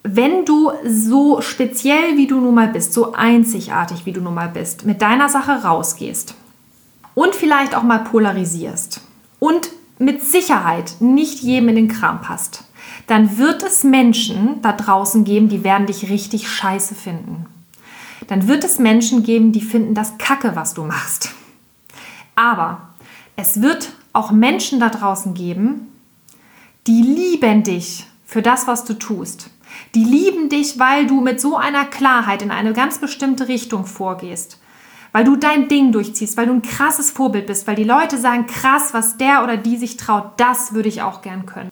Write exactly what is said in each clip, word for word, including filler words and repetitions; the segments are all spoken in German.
wenn du so speziell, wie du nun mal bist, so einzigartig, wie du nun mal bist, mit deiner Sache rausgehst und vielleicht auch mal polarisierst und mit Sicherheit nicht jedem in den Kram passt, dann wird es Menschen da draußen geben, die werden dich richtig scheiße finden. Dann wird es Menschen geben, die finden das Kacke, was du machst. Aber es wird auch Menschen da draußen geben, die lieben dich für das, was du tust. Die lieben dich, weil du mit so einer Klarheit in eine ganz bestimmte Richtung vorgehst. Weil du dein Ding durchziehst, weil du ein krasses Vorbild bist, weil die Leute sagen, krass, was der oder die sich traut, das würde ich auch gern können.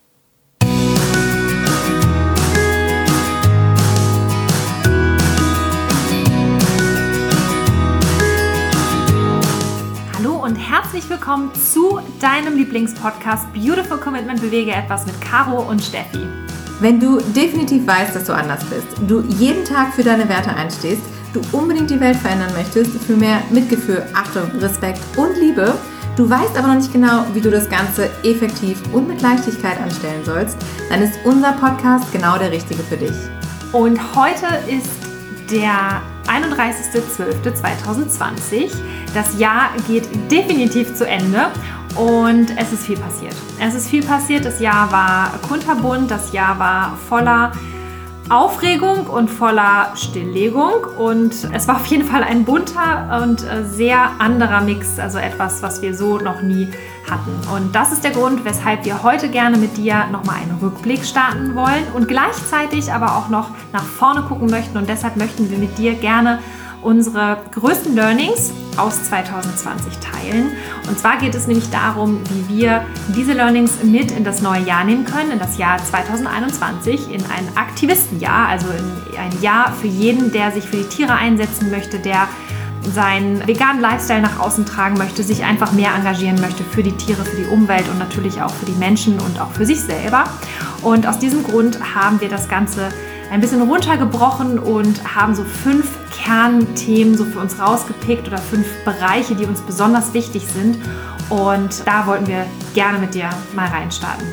Hallo und herzlich willkommen zu deinem Lieblingspodcast Beautiful Commitment, bewege etwas mit Caro und Steffi. Wenn du definitiv weißt, dass du anders bist, du jeden Tag für deine Werte einstehst, du unbedingt die Welt verändern möchtest, für mehr Mitgefühl, Achtung, Respekt und Liebe, du weißt aber noch nicht genau, wie du das Ganze effektiv und mit Leichtigkeit anstellen sollst, dann ist unser Podcast genau der richtige für dich. Und heute ist der einunddreißigster zwölfter zweitausendzwanzig. Das Jahr geht definitiv zu Ende. Und es ist viel passiert. Es ist viel passiert. Das Jahr war kunterbunt. Das Jahr war voller Aufregung und voller Stilllegung. Und es war auf jeden Fall ein bunter und sehr anderer Mix. Also etwas, was wir so noch nie hatten. Und das ist der Grund, weshalb wir heute gerne mit dir nochmal einen Rückblick starten wollen und gleichzeitig aber auch noch nach vorne gucken möchten. Und deshalb möchten wir mit dir gerne unsere größten Learnings aus zweitausendzwanzig teilen. Und zwar geht es nämlich darum, wie wir diese Learnings mit in das neue Jahr nehmen können, in das Jahr zweitausendeinundzwanzig, in ein Aktivistenjahr, also in ein Jahr für jeden, der sich für die Tiere einsetzen möchte, der seinen veganen Lifestyle nach außen tragen möchte, sich einfach mehr engagieren möchte für die Tiere, für die Umwelt und natürlich auch für die Menschen und auch für sich selber. Und aus diesem Grund haben wir das Ganze ein bisschen runtergebrochen und haben so fünf Kernthemen so für uns rausgepickt oder fünf Bereiche, die uns besonders wichtig sind. Und da wollten wir gerne mit dir mal reinstarten.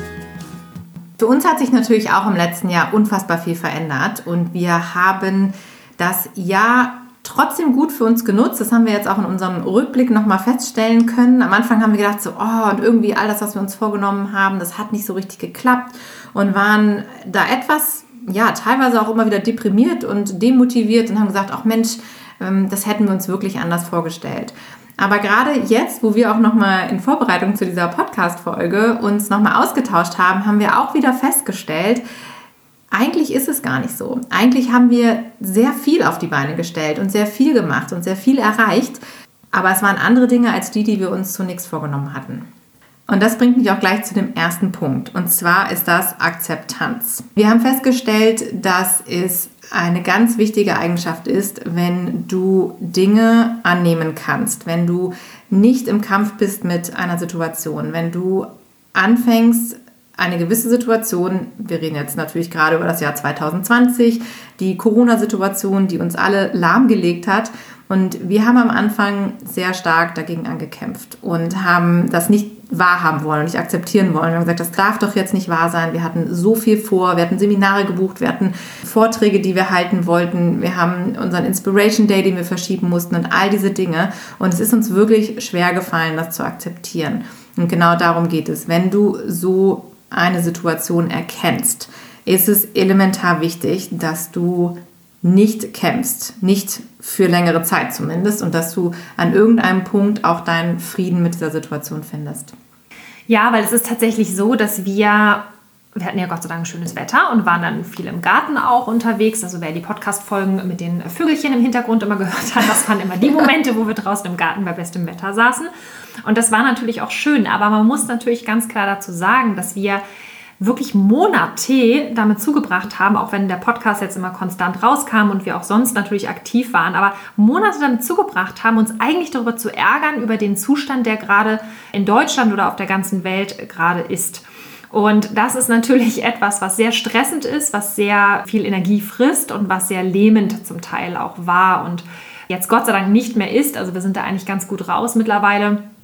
Für uns hat sich natürlich auch im letzten Jahr unfassbar viel verändert und wir haben das Jahr trotzdem gut für uns genutzt. Das haben wir jetzt auch in unserem Rückblick nochmal feststellen können. Am Anfang haben wir gedacht, so, oh, und irgendwie all das, was wir uns vorgenommen haben, das hat nicht so richtig geklappt und waren da etwas, ja, teilweise auch immer wieder deprimiert und demotiviert und haben gesagt, ach Mensch, das hätten wir uns wirklich anders vorgestellt. Aber gerade jetzt, wo wir auch nochmal in Vorbereitung zu dieser Podcast-Folge uns nochmal ausgetauscht haben, haben wir auch wieder festgestellt, eigentlich ist es gar nicht so. Eigentlich haben wir sehr viel auf die Beine gestellt und sehr viel gemacht und sehr viel erreicht. Aber es waren andere Dinge als die, die wir uns zunächst vorgenommen hatten. Und das bringt mich auch gleich zu dem ersten Punkt. Und zwar ist das Akzeptanz. Wir haben festgestellt, dass es eine ganz wichtige Eigenschaft ist, wenn du Dinge annehmen kannst, wenn du nicht im Kampf bist mit einer Situation, wenn du anfängst, eine gewisse Situation, wir reden jetzt natürlich gerade über das Jahr zweitausendzwanzig, die Corona-Situation, die uns alle lahmgelegt hat. Und wir haben am Anfang sehr stark dagegen angekämpft und haben das nicht wahrhaben wollen und nicht akzeptieren wollen. Wir haben gesagt, das darf doch jetzt nicht wahr sein. Wir hatten so viel vor, wir hatten Seminare gebucht, wir hatten Vorträge, die wir halten wollten. Wir haben unseren Inspiration Day, den wir verschieben mussten und all diese Dinge. Und es ist uns wirklich schwer gefallen, das zu akzeptieren. Und genau darum geht es. Wenn du so eine Situation erkennst, ist es elementar wichtig, dass du nicht kämpfst, nicht für längere Zeit zumindest, und dass du an irgendeinem Punkt auch deinen Frieden mit dieser Situation findest. Ja, weil es ist tatsächlich so, dass wir, wir hatten ja Gott sei Dank schönes Wetter und waren dann viel im Garten auch unterwegs. Also wer die Podcast-Folgen mit den Vögelchen im Hintergrund immer gehört hat, das waren immer die Momente, wo wir draußen im Garten bei bestem Wetter saßen. Und das war natürlich auch schön, aber man muss natürlich ganz klar dazu sagen, dass wir wirklich Monate damit zugebracht haben, auch wenn der Podcast jetzt immer konstant rauskam und wir auch sonst natürlich aktiv waren, aber Monate damit zugebracht haben, uns eigentlich darüber zu ärgern, über den Zustand, der gerade in Deutschland oder auf der ganzen Welt gerade ist. Und das ist natürlich etwas, was sehr stressend ist, was sehr viel Energie frisst und was sehr lähmend zum Teil auch war und jetzt Gott sei Dank nicht mehr ist. Also wir sind da eigentlich ganz gut raus mittlerweile.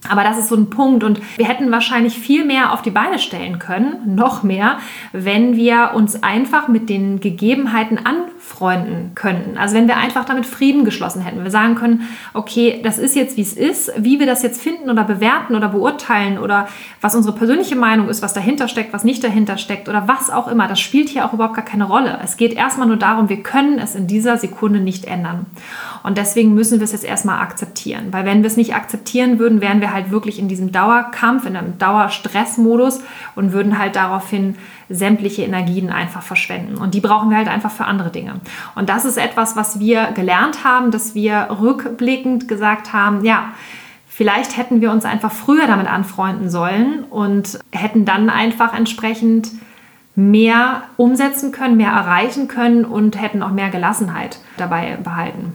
Aber das ist so ein Punkt und wir hätten wahrscheinlich viel mehr auf die Beine stellen können, noch mehr, wenn wir uns einfach mit den Gegebenheiten anfreunden könnten. Also wenn wir einfach damit Frieden geschlossen hätten. Wir sagen können, okay, das ist jetzt, wie es ist. Wie wir das jetzt finden oder bewerten oder beurteilen oder was unsere persönliche Meinung ist, was dahinter steckt, was nicht dahinter steckt oder was auch immer, das spielt hier auch überhaupt gar keine Rolle. Es geht erstmal nur darum, wir können es in dieser Sekunde nicht ändern. Und deswegen müssen wir es jetzt erstmal akzeptieren. Weil wenn wir es nicht akzeptieren würden, wären wir halt wirklich in diesem Dauerkampf, in einem Dauerstressmodus und würden halt daraufhin sämtliche Energien einfach verschwenden. Und die brauchen wir halt einfach für andere Dinge. Und das ist etwas, was wir gelernt haben, dass wir rückblickend gesagt haben, ja, vielleicht hätten wir uns einfach früher damit anfreunden sollen und hätten dann einfach entsprechend mehr umsetzen können, mehr erreichen können und hätten auch mehr Gelassenheit dabei behalten.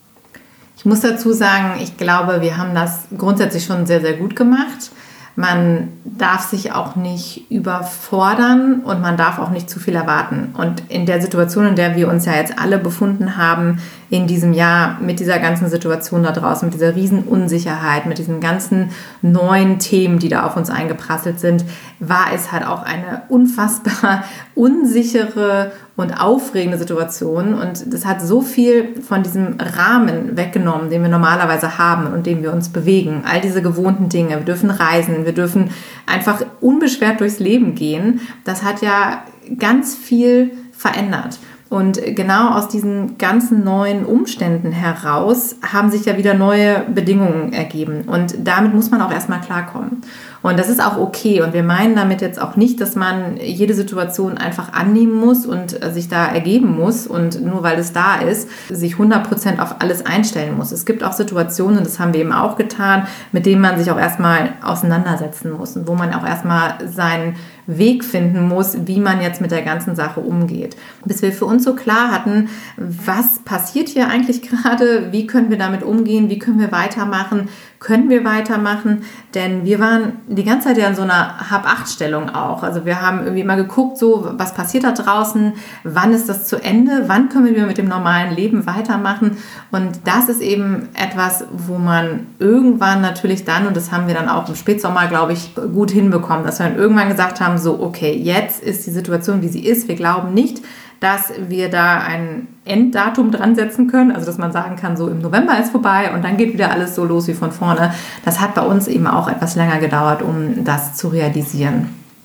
Ich muss dazu sagen, ich glaube, wir haben das grundsätzlich schon sehr, sehr gut gemacht. Man darf sich auch nicht überfordern und man darf auch nicht zu viel erwarten. Und in der Situation, in der wir uns ja jetzt alle befunden haben, in diesem Jahr mit dieser ganzen Situation da draußen, mit dieser riesen Unsicherheit, mit diesen ganzen neuen Themen, die da auf uns eingeprasselt sind, war es halt auch eine unfassbar unsichere und aufregende Situation. Und das hat so viel von diesem Rahmen weggenommen, den wir normalerweise haben und den wir uns bewegen. All diese gewohnten Dinge. Wir dürfen reisen, wir dürfen einfach unbeschwert durchs Leben gehen. Das hat ja ganz viel verändert. Und genau aus diesen ganzen neuen Umständen heraus haben sich ja wieder neue Bedingungen ergeben. Und damit muss man auch erstmal klarkommen. Und das ist auch okay. Und wir meinen damit jetzt auch nicht, dass man jede Situation einfach annehmen muss und sich da ergeben muss und nur weil es da ist, sich hundert Prozent auf alles einstellen muss. Es gibt auch Situationen, das haben wir eben auch getan, mit denen man sich auch erstmal auseinandersetzen muss und wo man auch erstmal seinen Weg finden muss, wie man jetzt mit der ganzen Sache umgeht. Bis wir für uns so klar hatten, was passiert hier eigentlich gerade, wie können wir damit umgehen, wie können wir weitermachen, können wir weitermachen, denn wir waren die ganze Zeit ja in so einer Hab-Acht-Stellung auch. Also wir haben irgendwie immer geguckt, so was passiert da draußen, wann ist das zu Ende, wann können wir mit dem normalen Leben weitermachen und das ist eben etwas, wo man irgendwann natürlich dann, und das haben wir dann auch im Spätsommer, glaube ich, gut hinbekommen, dass wir dann irgendwann gesagt haben, so okay, jetzt ist die Situation, wie sie ist, wir glauben nicht, dass wir da ein Enddatum dran setzen können, also dass man sagen kann, so im November ist vorbei und dann geht wieder alles so los wie von vorne. Das hat bei uns eben auch etwas länger gedauert, um das zu realisieren.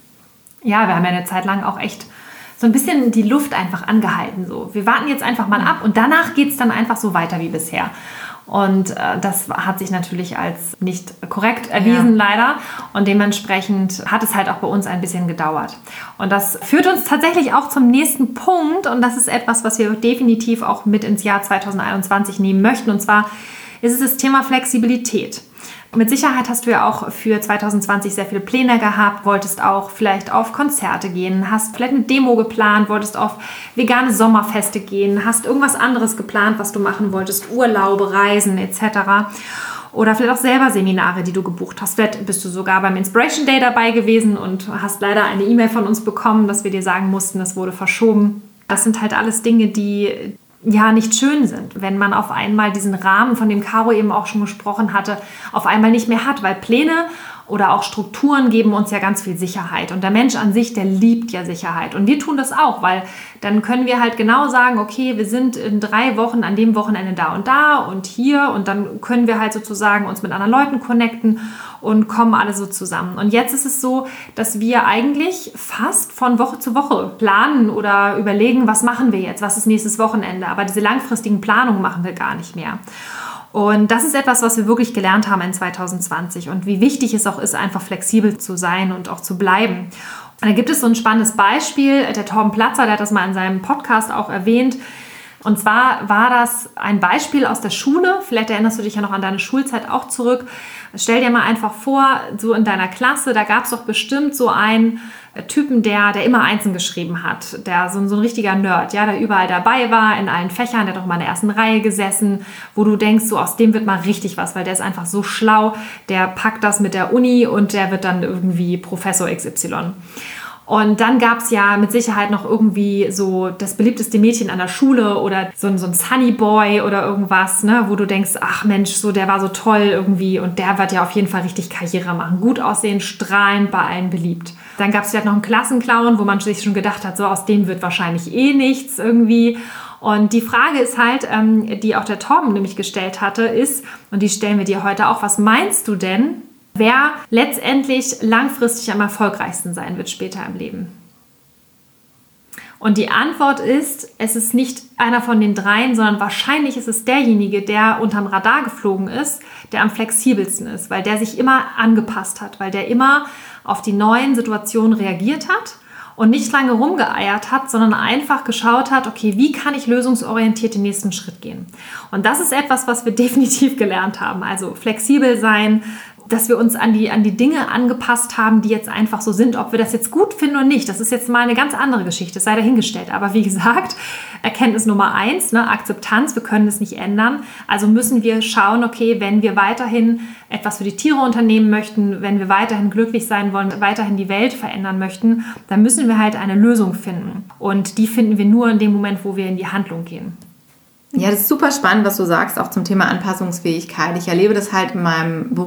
Ja, wir haben ja eine Zeit lang auch echt so ein bisschen die Luft einfach angehalten. So. Wir warten jetzt einfach mal ab und danach geht es dann einfach so weiter wie bisher. Und äh, das hat sich natürlich als nicht korrekt erwiesen, ja. leider. Und dementsprechend hat es halt auch bei uns ein bisschen gedauert. Und das führt uns tatsächlich auch zum nächsten Punkt. Und das ist etwas, was wir definitiv auch mit ins Jahr zwanzig einundzwanzig nehmen möchten. Und zwar ist es das Thema Flexibilität. Mit Sicherheit hast du ja auch für zwanzig zwanzig sehr viele Pläne gehabt, wolltest auch vielleicht auf Konzerte gehen, hast vielleicht eine Demo geplant, wolltest auf vegane Sommerfeste gehen, hast irgendwas anderes geplant, was du machen wolltest, Urlaube, Reisen et cetera. Oder vielleicht auch selber Seminare, die du gebucht hast. Vielleicht bist du sogar beim Inspiration Day dabei gewesen und hast leider eine E-Mail von uns bekommen, dass wir dir sagen mussten, das wurde verschoben. Das sind halt alles Dinge, die ja nicht schön sind, wenn man auf einmal diesen Rahmen, von dem Caro eben auch schon gesprochen hatte, auf einmal nicht mehr hat, weil Pläne oder auch Strukturen geben uns ja ganz viel Sicherheit und der Mensch an sich, der liebt ja Sicherheit und wir tun das auch, weil dann können wir halt genau sagen, okay, wir sind in drei Wochen an dem Wochenende da und da und hier und dann können wir halt sozusagen uns mit anderen Leuten connecten und kommen alle so zusammen. Und jetzt ist es so, dass wir eigentlich fast von Woche zu Woche planen oder überlegen, was machen wir jetzt, was ist nächstes Wochenende, aber diese langfristigen Planungen machen wir gar nicht mehr. Und das ist etwas, was wir wirklich gelernt haben in zwanzig zwanzig und wie wichtig es auch ist, einfach flexibel zu sein und auch zu bleiben. Und da gibt es so ein spannendes Beispiel, der Torben Platzer, der hat das mal in seinem Podcast auch erwähnt. Und zwar war das ein Beispiel aus der Schule, vielleicht erinnerst du dich ja noch an deine Schulzeit auch zurück. Stell dir mal einfach vor, so in deiner Klasse, da gab es doch bestimmt so einen Typen, der, der immer Einsen geschrieben hat, der so, so ein richtiger Nerd, ja, der überall dabei war, in allen Fächern, der hat doch mal in der ersten Reihe gesessen, wo du denkst, so aus dem wird mal richtig was, weil der ist einfach so schlau, der packt das mit der Uni und der wird dann irgendwie Professor X Y. Und dann gab es ja mit Sicherheit noch irgendwie so das beliebteste Mädchen an der Schule oder so, ein- so ein Sunny Boy oder irgendwas, ne, wo du denkst, ach Mensch, so der war so toll irgendwie und der wird ja auf jeden Fall richtig Karriere machen. Gut aussehen, strahlend, bei allen beliebt. Dann gab es vielleicht noch einen Klassenclown, wo man sich schon gedacht hat, so aus dem wird wahrscheinlich eh nichts irgendwie. Und die Frage ist halt, ähm, die auch der Torben nämlich gestellt hatte, ist, und die stellen wir dir heute auch, was meinst du denn, wer letztendlich langfristig am erfolgreichsten sein wird später im Leben? Und die Antwort ist, es ist nicht einer von den dreien, sondern wahrscheinlich ist es derjenige, der unterm Radar geflogen ist, der am flexibelsten ist, weil der sich immer angepasst hat, weil der immer auf die neuen Situationen reagiert hat und nicht lange rumgeeiert hat, sondern einfach geschaut hat, okay, wie kann ich lösungsorientiert den nächsten Schritt gehen? Und das ist etwas, was wir definitiv gelernt haben. Also flexibel sein, dass wir uns an die, an die Dinge angepasst haben, die jetzt einfach so sind. Ob wir das jetzt gut finden oder nicht, das ist jetzt mal eine ganz andere Geschichte, sei dahingestellt. Aber wie gesagt, Erkenntnis Nummer eins, ne, Akzeptanz, wir können es nicht ändern. Also müssen wir schauen, okay, wenn wir weiterhin etwas für die Tiere unternehmen möchten, wenn wir weiterhin glücklich sein wollen, weiterhin die Welt verändern möchten, dann müssen wir halt eine Lösung finden. Und die finden wir nur in dem Moment, wo wir in die Handlung gehen. Ja, das ist super spannend, was du sagst, auch zum Thema Anpassungsfähigkeit. Ich erlebe das halt in meinem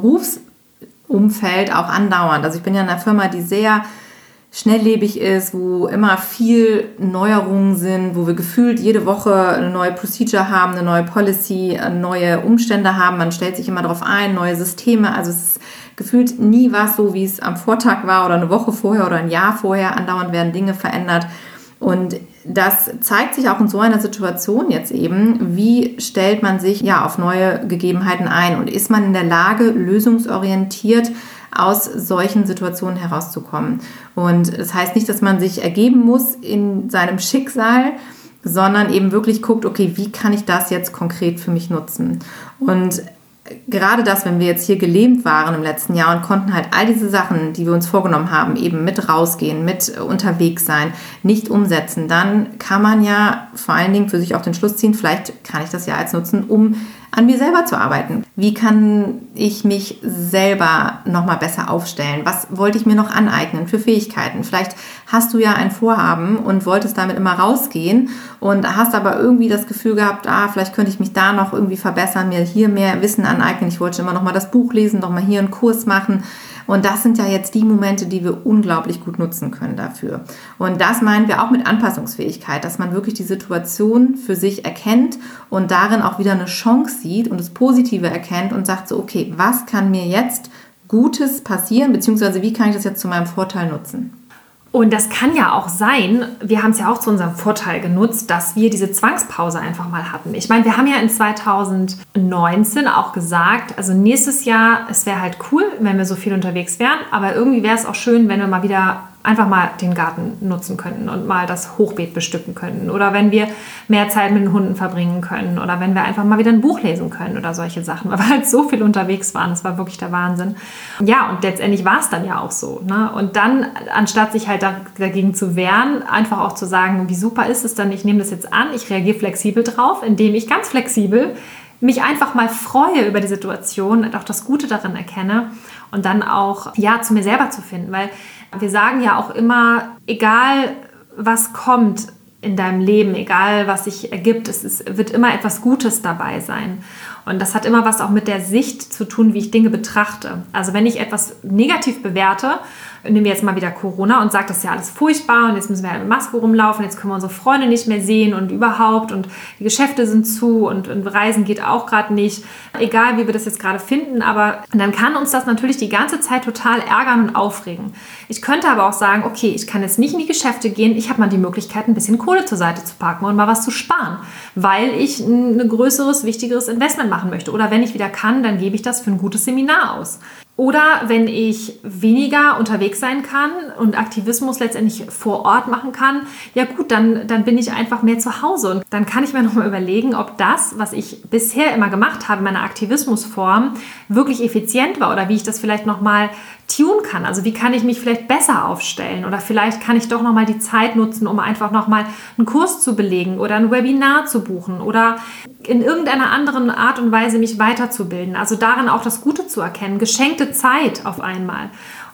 Berufsumfeld auch andauernd. Also ich bin ja in einer Firma, die sehr schnelllebig ist, wo immer viel Neuerungen sind, wo wir gefühlt jede Woche eine neue Procedure haben, eine neue Policy, neue Umstände haben. Man stellt sich immer darauf ein, neue Systeme. Also es ist gefühlt nie was so, wie es am Vortag war oder eine Woche vorher oder ein Jahr vorher. Andauernd werden Dinge verändert. Und das zeigt sich auch in so einer Situation jetzt eben, wie stellt man sich ja auf neue Gegebenheiten ein und ist man in der Lage, lösungsorientiert aus solchen Situationen herauszukommen. Und das heißt nicht, dass man sich ergeben muss in seinem Schicksal, sondern eben wirklich guckt, okay, wie kann ich das jetzt konkret für mich nutzen? Und gerade das, wenn wir jetzt hier gelähmt waren im letzten Jahr und konnten halt all diese Sachen, die wir uns vorgenommen haben, eben mit rausgehen, mit unterwegs sein, nicht umsetzen, dann kann man ja vor allen Dingen für sich auch den Schluss ziehen, vielleicht kann ich das ja als nutzen, um an mir selber zu arbeiten. Wie kann ich mich selber nochmal besser aufstellen? Was wollte ich mir noch aneignen für Fähigkeiten? Vielleicht hast du ja ein Vorhaben und wolltest damit immer rausgehen und hast aber irgendwie das Gefühl gehabt, ah, vielleicht könnte ich mich da noch irgendwie verbessern, mir hier mehr Wissen aneignen. Ich wollte immer noch mal das Buch lesen, noch mal hier einen Kurs machen. Und das sind ja jetzt die Momente, die wir unglaublich gut nutzen können dafür. Und das meinen wir auch mit Anpassungsfähigkeit, dass man wirklich die Situation für sich erkennt und darin auch wieder eine Chance sieht und das Positive erkennt und sagt so, okay, was kann mir jetzt Gutes passieren, beziehungsweise wie kann ich das jetzt zu meinem Vorteil nutzen? Und das kann ja auch sein, wir haben es ja auch zu unserem Vorteil genutzt, dass wir diese Zwangspause einfach mal hatten. Ich meine, wir haben ja in zwanzig neunzehn auch gesagt, also nächstes Jahr, es wäre halt cool, wenn wir so viel unterwegs wären, aber irgendwie wäre es auch schön, wenn wir mal wieder einfach mal den Garten nutzen könnten und mal das Hochbeet bestücken könnten oder wenn wir mehr Zeit mit den Hunden verbringen können oder wenn wir einfach mal wieder ein Buch lesen können oder solche Sachen, weil wir halt so viel unterwegs waren, das war wirklich der Wahnsinn. Ja, und letztendlich war es dann ja auch so, ne? Und dann, anstatt sich halt dagegen zu wehren, einfach auch zu sagen, wie super ist es dann, ich nehme das jetzt an, ich reagiere flexibel drauf, indem ich ganz flexibel mich einfach mal freue über die Situation und auch das Gute darin erkenne und dann auch ja zu mir selber zu finden, weil wir sagen ja auch immer, egal was kommt in deinem Leben, egal was sich ergibt, es ist, wird immer etwas Gutes dabei sein. Und das hat immer was auch mit der Sicht zu tun, wie ich Dinge betrachte. Also wenn ich etwas negativ bewerte, nehmen wir jetzt mal wieder Corona und sage, das ist ja alles furchtbar und jetzt müssen wir halt mit Maske rumlaufen, jetzt können wir unsere Freunde nicht mehr sehen und überhaupt und die Geschäfte sind zu und, und Reisen geht auch gerade nicht. Egal, wie wir das jetzt gerade finden, aber dann kann uns das natürlich die ganze Zeit total ärgern und aufregen. Ich könnte aber auch sagen, okay, ich kann jetzt nicht in die Geschäfte gehen, ich habe mal die Möglichkeit, ein bisschen Kohle zur Seite zu packen und mal was zu sparen, weil ich ein größeres, wichtigeres Investment machen möchte. Oder wenn ich wieder kann, dann gebe ich das für ein gutes Seminar aus. Oder wenn ich weniger unterwegs sein kann und Aktivismus letztendlich vor Ort machen kann, ja gut, dann, dann bin ich einfach mehr zu Hause. Und dann kann ich mir nochmal überlegen, ob das, was ich bisher immer gemacht habe, meine Aktivismusform, wirklich effizient war oder wie ich das vielleicht nochmal tun kann. Also wie kann ich mich vielleicht besser aufstellen oder vielleicht kann ich doch nochmal die Zeit nutzen, um einfach nochmal einen Kurs zu belegen oder ein Webinar zu buchen oder in irgendeiner anderen Art und Weise mich weiterzubilden. Also darin auch das Gute zu erkennen, geschenkte Zeit auf einmal.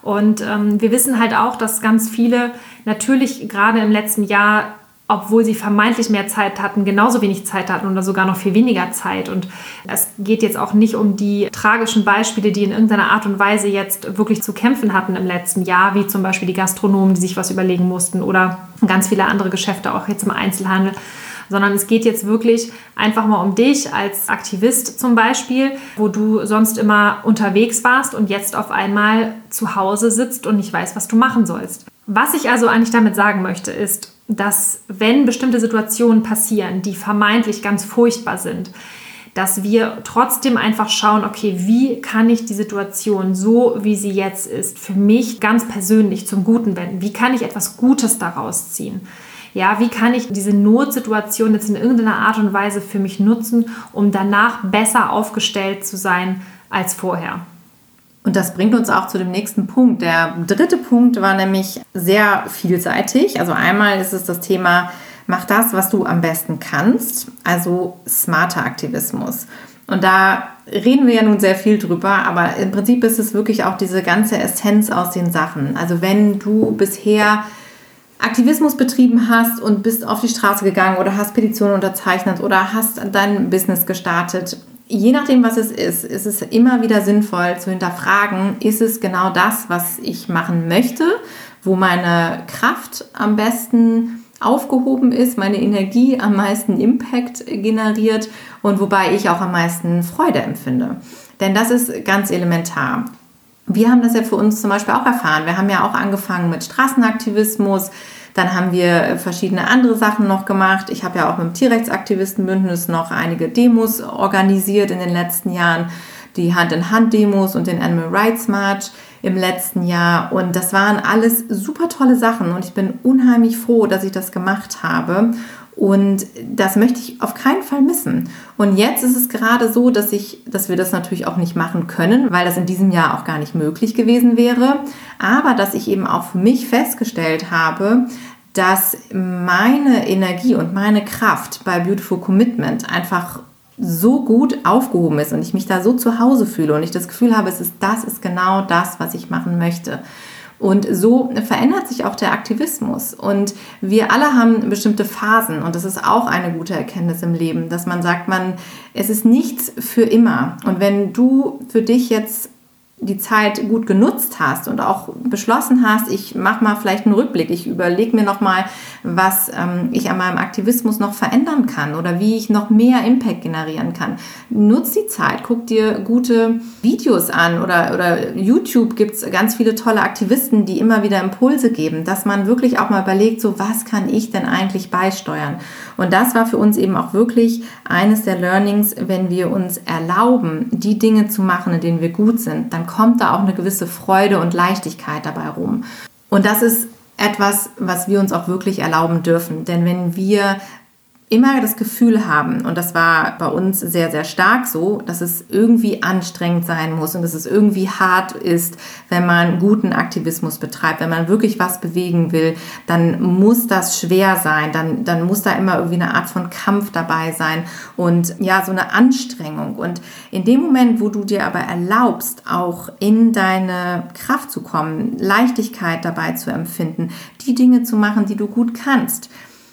Und ähm, wir wissen halt auch, dass ganz viele natürlich gerade im letzten Jahr, obwohl sie vermeintlich mehr Zeit hatten, genauso wenig Zeit hatten oder sogar noch viel weniger Zeit. Und es geht jetzt auch nicht um die tragischen Beispiele, die in irgendeiner Art und Weise jetzt wirklich zu kämpfen hatten im letzten Jahr, wie zum Beispiel die Gastronomen, die sich was überlegen mussten oder ganz viele andere Geschäfte, auch jetzt im Einzelhandel. Sondern es geht jetzt wirklich einfach mal um dich als Aktivist zum Beispiel, wo du sonst immer unterwegs warst und jetzt auf einmal zu Hause sitzt und nicht weißt, was du machen sollst. Was ich also eigentlich damit sagen möchte, ist, dass wenn bestimmte Situationen passieren, die vermeintlich ganz furchtbar sind, dass wir trotzdem einfach schauen, okay, wie kann ich die Situation so, wie sie jetzt ist, für mich ganz persönlich zum Guten wenden? Wie kann ich etwas Gutes daraus ziehen? Ja, wie kann ich diese Notsituation jetzt in irgendeiner Art und Weise für mich nutzen, um danach besser aufgestellt zu sein als vorher? Und das bringt uns auch zu dem nächsten Punkt. Der dritte Punkt war nämlich sehr vielseitig. Also einmal ist es das Thema, mach das, was du am besten kannst, also smarter Aktivismus. Und da reden wir ja nun sehr viel drüber, aber im Prinzip ist es wirklich auch diese ganze Essenz aus den Sachen. Also wenn du bisher Aktivismus betrieben hast und bist auf die Straße gegangen oder hast Petitionen unterzeichnet oder hast dein Business gestartet, je nachdem, was es ist, ist es immer wieder sinnvoll zu hinterfragen, ist es genau das, was ich machen möchte, wo meine Kraft am besten aufgehoben ist, meine Energie am meisten Impact generiert und wobei ich auch am meisten Freude empfinde. Denn das ist ganz elementar. Wir haben das ja für uns zum Beispiel auch erfahren. Wir haben ja auch angefangen mit Straßenaktivismus. Dann haben wir verschiedene andere Sachen noch gemacht. Ich habe ja auch mit dem Tierrechtsaktivistenbündnis noch einige Demos organisiert in den letzten Jahren. Die Hand-in-Hand-Demos und den Animal Rights March im letzten Jahr. Und das waren alles super tolle Sachen. Und ich bin unheimlich froh, dass ich das gemacht habe. Und das möchte ich auf keinen Fall missen. Und jetzt ist es gerade so, dass ich, dass wir das natürlich auch nicht machen können, weil das in diesem Jahr auch gar nicht möglich gewesen wäre. Aber dass ich eben auch für mich festgestellt habe, dass meine Energie und meine Kraft bei Beautiful Commitment einfach so gut aufgehoben ist und ich mich da so zu Hause fühle und ich das Gefühl habe, es ist, das ist genau das, was ich machen möchte. Und so verändert sich auch der Aktivismus. Und wir alle haben bestimmte Phasen. Und das ist auch eine gute Erkenntnis im Leben, dass man sagt, man, es ist nichts für immer. Und wenn du für dich jetzt die Zeit gut genutzt hast und auch beschlossen hast, ich mache mal vielleicht einen Rückblick, ich überlege mir nochmal, was ähm, ich an meinem Aktivismus noch verändern kann oder wie ich noch mehr Impact generieren kann. Nutz die Zeit, guck dir gute Videos an oder, oder YouTube gibt es ganz viele tolle Aktivisten, die immer wieder Impulse geben, dass man wirklich auch mal überlegt, so was kann ich denn eigentlich beisteuern? Und das war für uns eben auch wirklich eines der Learnings, wenn wir uns erlauben, die Dinge zu machen, in denen wir gut sind, dann kommt da auch eine gewisse Freude und Leichtigkeit dabei rum. Und das ist etwas, was wir uns auch wirklich erlauben dürfen. Denn wenn wir immer das Gefühl haben, und das war bei uns sehr, sehr stark so, dass es irgendwie anstrengend sein muss und dass es irgendwie hart ist, wenn man guten Aktivismus betreibt, wenn man wirklich was bewegen will, dann muss das schwer sein, dann, dann muss da immer irgendwie eine Art von Kampf dabei sein und ja, so eine Anstrengung. Und in dem Moment, wo du dir aber erlaubst, auch in deine Kraft zu kommen, Leichtigkeit dabei zu empfinden, die Dinge zu machen, die du gut kannst,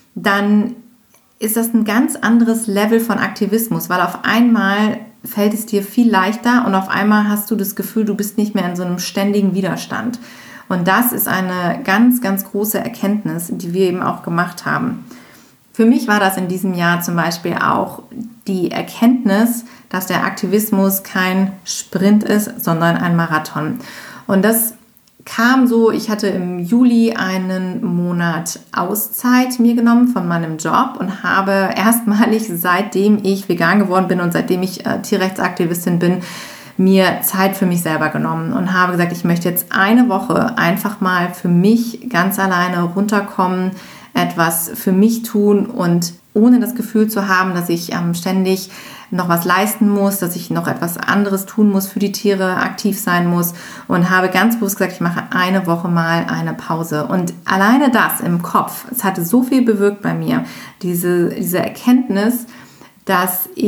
dann ist das ein ganz anderes Level von Aktivismus, weil auf einmal fällt es dir viel leichter und auf einmal hast du das Gefühl, du bist nicht mehr in so einem ständigen Widerstand. Und das ist eine ganz, ganz große Erkenntnis, die wir eben auch gemacht haben. Für mich war das in diesem Jahr zum Beispiel auch die Erkenntnis, dass der Aktivismus kein Sprint ist, sondern ein Marathon. Und das kam so, ich hatte im Juli einen Monat Auszeit mir genommen von meinem Job und habe erstmalig, seitdem ich vegan geworden bin und seitdem ich äh, Tierrechtsaktivistin bin, mir Zeit für mich selber genommen und habe gesagt, ich möchte jetzt eine Woche einfach mal für mich ganz alleine runterkommen, etwas für mich tun und ohne das Gefühl zu haben, dass ich ähm, ständig noch was leisten muss, dass ich noch etwas anderes tun muss, für die Tiere aktiv sein muss und habe ganz bewusst gesagt, ich mache eine Woche mal eine Pause. Und alleine das im Kopf, es hatte so viel bewirkt bei mir, diese, diese Erkenntnis, dass ich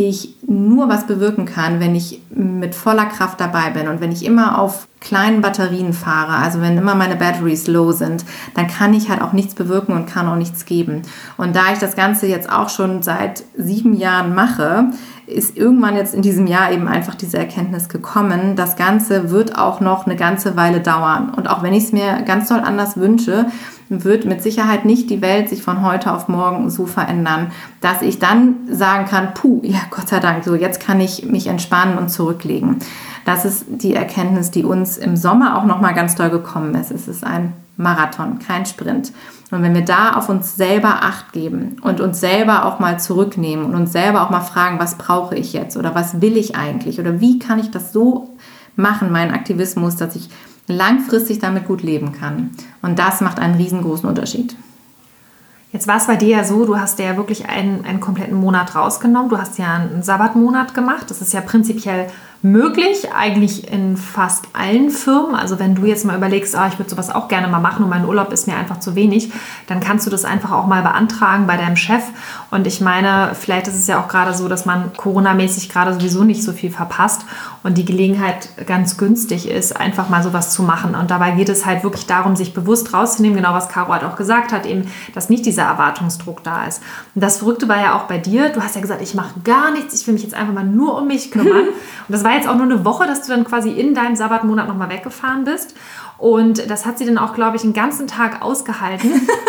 nur was bewirken kann, wenn ich mit voller Kraft dabei bin und wenn ich immer auf kleinen Batterien fahre, also wenn immer meine Batteries low sind, dann kann ich halt auch nichts bewirken und kann auch nichts geben. Und da ich das Ganze jetzt auch schon seit sieben Jahren mache, ist irgendwann jetzt in diesem Jahr eben einfach diese Erkenntnis gekommen, das Ganze wird auch noch eine ganze Weile dauern. Und auch wenn ich es mir ganz doll anders wünsche, wird mit Sicherheit nicht die Welt sich von heute auf morgen so verändern, dass ich dann sagen kann, puh, ja Gott sei Dank, so jetzt kann ich mich entspannen und zurücklegen. Das ist die Erkenntnis, die uns im Sommer auch nochmal ganz doll gekommen ist. Es ist ein Marathon, kein Sprint. Und wenn wir da auf uns selber Acht geben und uns selber auch mal zurücknehmen und uns selber auch mal fragen, was brauche ich jetzt oder was will ich eigentlich oder wie kann ich das so machen, meinen Aktivismus, dass ich langfristig damit gut leben kann. Und das macht einen riesengroßen Unterschied. Jetzt war es bei dir ja so, du hast dir ja wirklich einen, einen kompletten Monat rausgenommen. Du hast ja einen Sabbatmonat gemacht. Das ist ja prinzipiell möglich, eigentlich in fast allen Firmen. Also wenn du jetzt mal überlegst, ah, ich würde sowas auch gerne mal machen und mein Urlaub ist mir einfach zu wenig, dann kannst du das einfach auch mal beantragen bei deinem Chef. Und ich meine, vielleicht ist es ja auch gerade so, dass man Corona-mäßig gerade sowieso nicht so viel verpasst und die Gelegenheit ganz günstig ist, einfach mal sowas zu machen. Und dabei geht es halt wirklich darum, sich bewusst rauszunehmen, genau was Caro halt auch gesagt hat, eben, dass nicht dieser Erwartungsdruck da ist. Und das Verrückte war ja auch bei dir, du hast ja gesagt, ich mache gar nichts, ich will mich jetzt einfach mal nur um mich kümmern. Und das war jetzt auch nur eine Woche, dass du dann quasi in deinem Sabbatmonat nochmal weggefahren bist. Und das hat sie dann auch, glaube ich, einen ganzen Tag ausgehalten.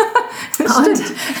Und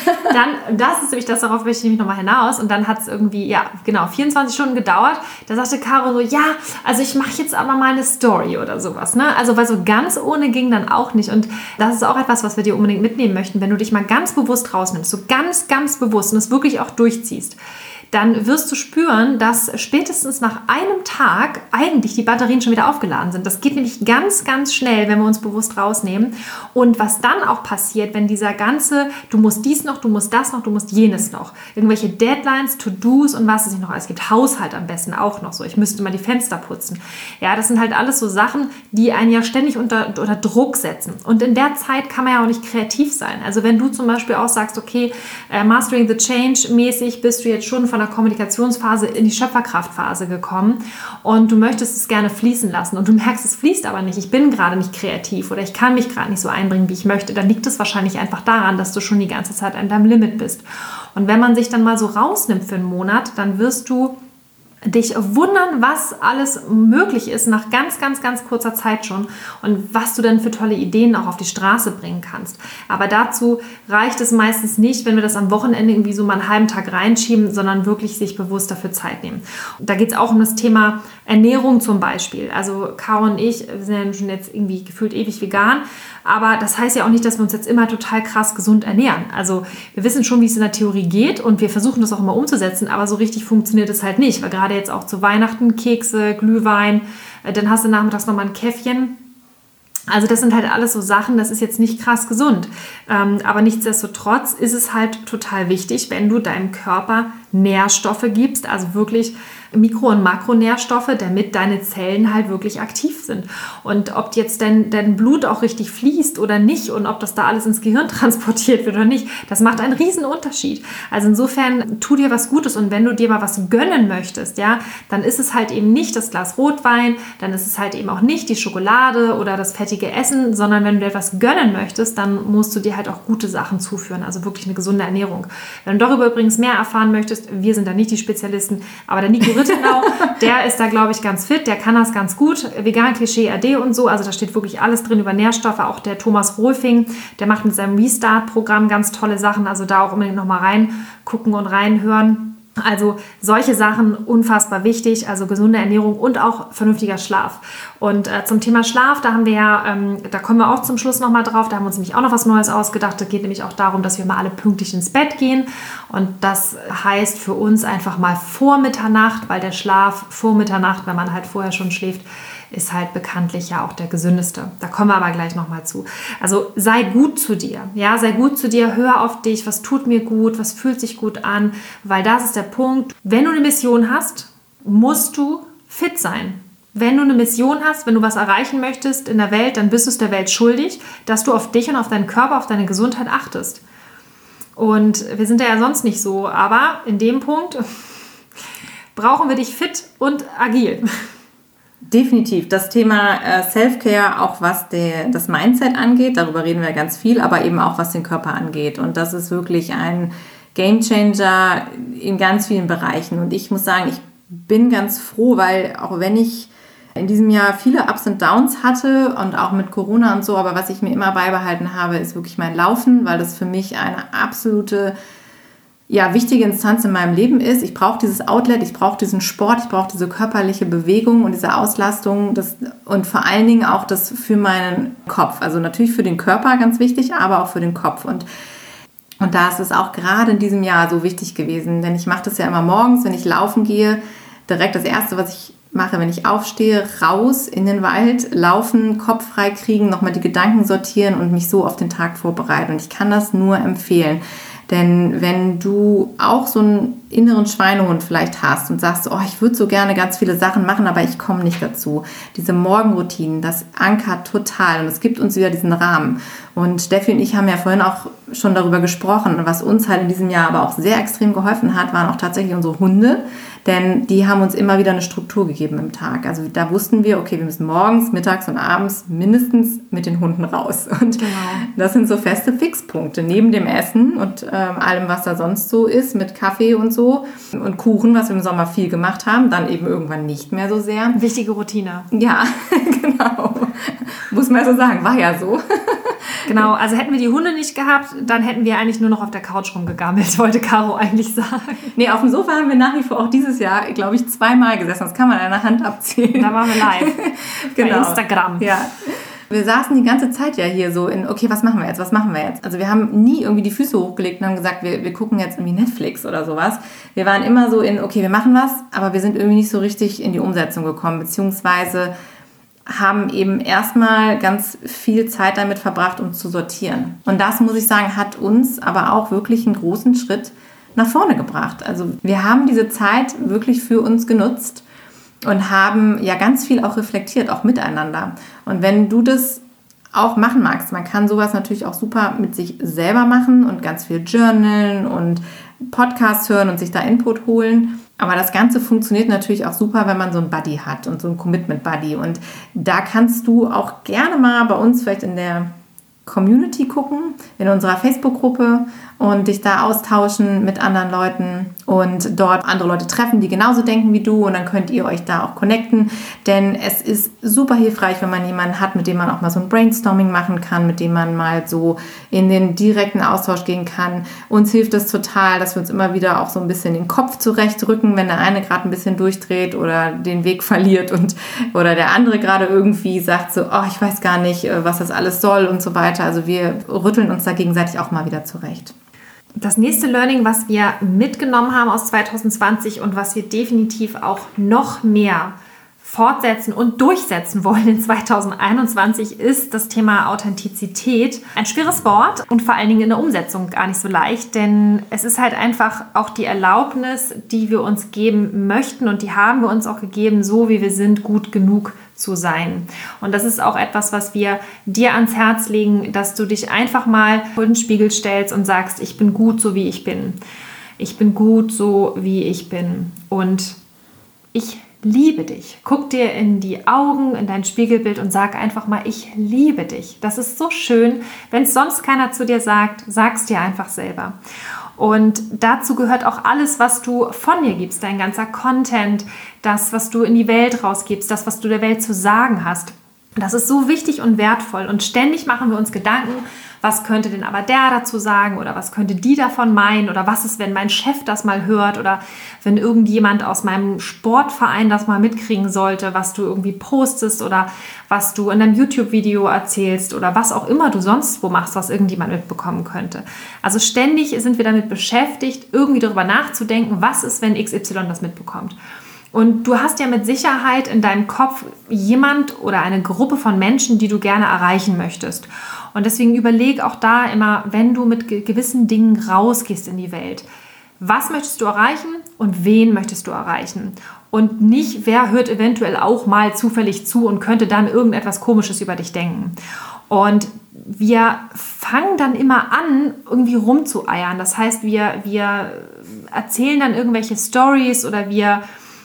dann, das ist nämlich das, darauf möchte ich nämlich nochmal hinaus. Und dann hat es irgendwie, ja, genau, vierundzwanzig Stunden gedauert. Da sagte Caro so, ja, also ich mache jetzt aber mal eine Story oder sowas. Ne? Also, weil so ganz ohne ging dann auch nicht. Und das ist auch etwas, was wir dir unbedingt mitnehmen möchten. Wenn du dich mal ganz bewusst rausnimmst, so ganz, ganz bewusst und es wirklich auch durchziehst, dann wirst du spüren, dass spätestens nach einem Tag eigentlich die Batterien schon wieder aufgeladen sind. Das geht nämlich ganz, ganz schnell, wenn wir uns bewusst rausnehmen. Und was dann auch passiert, wenn dieser ganze, du musst dies noch, du musst das noch, du musst jenes noch, irgendwelche Deadlines, To-Dos und was es nicht noch alles gibt, Haushalt am besten auch noch so, ich müsste mal die Fenster putzen. Ja, das sind halt alles so Sachen, die einen ja ständig unter, unter Druck setzen. Und in der Zeit kann man ja auch nicht kreativ sein. Also wenn du zum Beispiel auch sagst, okay, äh, Mastering the Change mäßig bist du jetzt schon von der Kommunikationsphase in die Schöpferkraftphase gekommen und du möchtest es gerne fließen lassen und du merkst, es fließt aber nicht, ich bin gerade nicht kreativ oder ich kann mich gerade nicht so einbringen, wie ich möchte, dann liegt es wahrscheinlich einfach daran, dass du schon die ganze Zeit an deinem Limit bist. Und wenn man sich dann mal so rausnimmt für einen Monat, dann wirst du dich wundern, was alles möglich ist nach ganz, ganz, ganz kurzer Zeit schon und was du dann für tolle Ideen auch auf die Straße bringen kannst. Aber dazu reicht es meistens nicht, wenn wir das am Wochenende irgendwie so mal einen halben Tag reinschieben, sondern wirklich sich bewusst dafür Zeit nehmen. Und da geht es auch um das Thema Ernährung zum Beispiel. Also Caro und ich sind ja schon jetzt irgendwie gefühlt ewig vegan, aber das heißt ja auch nicht, dass wir uns jetzt immer total krass gesund ernähren. Also wir wissen schon, wie es in der Theorie geht und wir versuchen das auch immer umzusetzen, aber so richtig funktioniert es halt nicht, weil gerade jetzt auch zu Weihnachten Kekse, Glühwein, dann hast du nachmittags nochmal ein Käffchen. Also das sind halt alles so Sachen, das ist jetzt nicht krass gesund. Ähm, aber nichtsdestotrotz ist es halt total wichtig, wenn du deinem Körper Nährstoffe gibst, also wirklich Mikro- und Makronährstoffe, damit deine Zellen halt wirklich aktiv sind. Und ob jetzt dein, dein Blut auch richtig fließt oder nicht und ob das da alles ins Gehirn transportiert wird oder nicht, das macht einen riesen Unterschied. Also insofern tu dir was Gutes und wenn du dir mal was gönnen möchtest, ja, dann ist es halt eben nicht das Glas Rotwein, dann ist es halt eben auch nicht die Schokolade oder das fettige Essen, sondern wenn du dir etwas gönnen möchtest, dann musst du dir halt auch gute Sachen zuführen, also wirklich eine gesunde Ernährung. Wenn du darüber übrigens mehr erfahren möchtest, wir sind da nicht die Spezialisten, aber der Nico Rittenau, der ist da, glaube ich, ganz fit, der kann das ganz gut, Vegan Klischee A D und so, also da steht wirklich alles drin über Nährstoffe, auch der Thomas Rolfing, der macht mit seinem Restart-Programm ganz tolle Sachen, also da auch unbedingt nochmal reingucken und reinhören. Also solche Sachen unfassbar wichtig, also gesunde Ernährung und auch vernünftiger Schlaf. Und äh, zum Thema Schlaf, da haben wir ja, ähm, da kommen wir auch zum Schluss nochmal drauf, da haben wir uns nämlich auch noch was Neues ausgedacht. Da geht nämlich auch darum, dass wir mal alle pünktlich ins Bett gehen. Und das heißt für uns einfach mal vor Mitternacht, weil der Schlaf vor Mitternacht, wenn man halt vorher schon schläft, ist halt bekanntlich ja auch der gesündeste. Da kommen wir aber gleich nochmal zu. Also sei gut zu dir. Ja, sei gut zu dir, hör auf dich, was tut mir gut, was fühlt sich gut an, weil das ist der Punkt. Wenn du eine Mission hast, musst du fit sein. Wenn du eine Mission hast, wenn du was erreichen möchtest in der Welt, dann bist du es der Welt schuldig, dass du auf dich und auf deinen Körper, auf deine Gesundheit achtest. Und wir sind da ja sonst nicht so, aber in dem Punkt brauchen wir dich fit und agil. Definitiv. Das Thema Self-Care, auch was der, das Mindset angeht, darüber reden wir ganz viel, aber eben auch was den Körper angeht. Und das ist wirklich ein Gamechanger in ganz vielen Bereichen. Und ich muss sagen, ich bin ganz froh, weil auch wenn ich in diesem Jahr viele Ups und Downs hatte und auch mit Corona und so, aber was ich mir immer beibehalten habe, ist wirklich mein Laufen, weil das für mich eine absolute ja, wichtige Instanz in meinem Leben ist. Ich brauche dieses Outlet, ich brauche diesen Sport, ich brauche diese körperliche Bewegung und diese Auslastung das, und vor allen Dingen auch das für meinen Kopf. Also natürlich für den Körper ganz wichtig, aber auch für den Kopf. Und, und da ist es auch gerade in diesem Jahr so wichtig gewesen, denn ich mache das ja immer morgens, wenn ich laufen gehe, direkt das Erste, was ich mache, wenn ich aufstehe, raus in den Wald, laufen, Kopf frei kriegen, nochmal die Gedanken sortieren und mich so auf den Tag vorbereiten. Und ich kann das nur empfehlen. Denn wenn du auch so einen inneren Schweinehund vielleicht hast und sagst, oh, ich würde so gerne ganz viele Sachen machen, aber ich komme nicht dazu. Diese Morgenroutinen, das ankert total und es gibt uns wieder diesen Rahmen. Und Steffi und ich haben ja vorhin auch schon darüber gesprochen, was uns halt in diesem Jahr aber auch sehr extrem geholfen hat, waren auch tatsächlich unsere Hunde, denn die haben uns immer wieder eine Struktur gegeben im Tag. Also da wussten wir, okay, wir müssen morgens, mittags und abends mindestens mit den Hunden raus. Und genau. Das sind so feste Fixpunkte neben dem Essen und ähm, allem, was da sonst so ist, mit Kaffee und so und Kuchen, was wir im Sommer viel gemacht haben, dann eben irgendwann nicht mehr so sehr. Wichtige Routine. Ja, genau. Muss man so sagen, war ja so. Genau, also hätten wir die Hunde nicht gehabt, dann hätten wir eigentlich nur noch auf der Couch rumgegammelt, wollte Caro eigentlich sagen. Nee, auf dem Sofa haben wir nach wie vor auch dieses Jahr, glaube ich, zweimal gesessen. Das kann man an einer Hand abzählen. Da waren wir live. Genau. Bei Instagram. Ja. Wir saßen die ganze Zeit ja hier so in, okay, was machen wir jetzt, was machen wir jetzt? Also wir haben nie irgendwie die Füße hochgelegt und haben gesagt, wir, wir gucken jetzt irgendwie Netflix oder sowas. Wir waren immer so in, okay, wir machen was, aber wir sind irgendwie nicht so richtig in die Umsetzung gekommen, beziehungsweise haben eben erstmal ganz viel Zeit damit verbracht, um zu sortieren. Und das, muss ich sagen, hat uns aber auch wirklich einen großen Schritt nach vorne gebracht. Also wir haben diese Zeit wirklich für uns genutzt und haben ja ganz viel auch reflektiert, auch miteinander. Und wenn du das auch machen magst, man kann sowas natürlich auch super mit sich selber machen und ganz viel journalen und Podcasts hören und sich da Input holen. Aber das Ganze funktioniert natürlich auch super, wenn man so einen Buddy hat und so einen Commitment-Buddy. Und da kannst du auch gerne mal bei uns vielleicht in der Community gucken, in unserer Facebook-Gruppe und dich da austauschen mit anderen Leuten und dort andere Leute treffen, die genauso denken wie du, und dann könnt ihr euch da auch connecten, denn es ist super hilfreich, wenn man jemanden hat, mit dem man auch mal so ein Brainstorming machen kann, mit dem man mal so in den direkten Austausch gehen kann. Uns hilft es total, dass wir uns immer wieder auch so ein bisschen den Kopf zurechtrücken, wenn der eine gerade ein bisschen durchdreht oder den Weg verliert und oder der andere gerade irgendwie sagt so, oh, ich weiß gar nicht, was das alles soll und so weiter. Also wir rütteln uns da gegenseitig auch mal wieder zurecht. Das nächste Learning, was wir mitgenommen haben aus zwanzig zwanzig und was wir definitiv auch noch mehr fortsetzen und durchsetzen wollen in zwanzig einundzwanzig, ist das Thema Authentizität. Ein schweres Wort und vor allen Dingen in der Umsetzung gar nicht so leicht, denn es ist halt einfach auch die Erlaubnis, die wir uns geben möchten, und die haben wir uns auch gegeben, so wie wir sind, gut genug zu sein. Und das ist auch etwas, was wir dir ans Herz legen, dass du dich einfach mal vor den Spiegel stellst und sagst, ich bin gut, so wie ich bin. Ich bin gut, so wie ich bin. Und ich liebe dich. Guck dir in die Augen, in dein Spiegelbild und sag einfach mal, ich liebe dich. Das ist so schön. Wenn es sonst keiner zu dir sagt, sag's dir einfach selber. Und dazu gehört auch alles, was du von dir gibst, dein ganzer Content, das, was du in die Welt rausgibst, das, was du der Welt zu sagen hast. Das ist so wichtig und wertvoll. Und ständig machen wir uns Gedanken, was könnte denn aber der dazu sagen oder was könnte die davon meinen oder was ist, wenn mein Chef das mal hört oder wenn irgendjemand aus meinem Sportverein das mal mitkriegen sollte, was du irgendwie postest oder was du in deinem YouTube-Video erzählst oder was auch immer du sonst wo machst, was irgendjemand mitbekommen könnte. Also ständig sind wir damit beschäftigt, irgendwie darüber nachzudenken, was ist, wenn X Y das mitbekommt. Und du hast ja mit Sicherheit in deinem Kopf jemand oder eine Gruppe von Menschen, die du gerne erreichen möchtest. Und deswegen überleg auch da immer, wenn du mit gewissen Dingen rausgehst in die Welt, was möchtest du erreichen und wen möchtest du erreichen? Und nicht, wer hört eventuell auch mal zufällig zu und könnte dann irgendetwas Komisches über dich denken. Und wir fangen dann immer an, irgendwie rumzueiern. Das heißt, wir, wir erzählen dann irgendwelche Stories oder wir